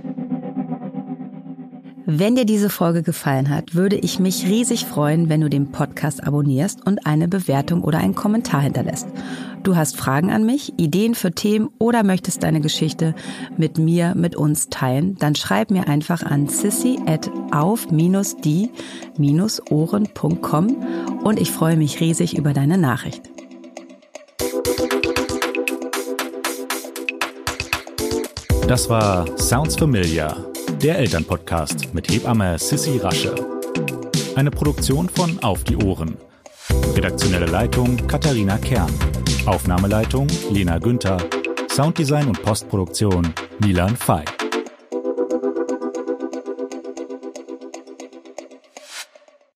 Wenn dir diese Folge gefallen hat, würde ich mich riesig freuen, wenn du den Podcast abonnierst und eine Bewertung oder einen Kommentar hinterlässt. Du hast Fragen an mich, Ideen für Themen oder möchtest deine Geschichte mit mir, mit uns teilen, dann schreib mir einfach an sissy at auf die ohren punkt com und ich freue mich riesig über deine Nachricht. Das war Sounds Familiar, der Elternpodcast mit Hebamme Sissi Rasche. Eine Produktion von Auf die Ohren. Redaktionelle Leitung Katharina Kern. Aufnahmeleitung Lena Günther. Sounddesign und Postproduktion Milan Fey.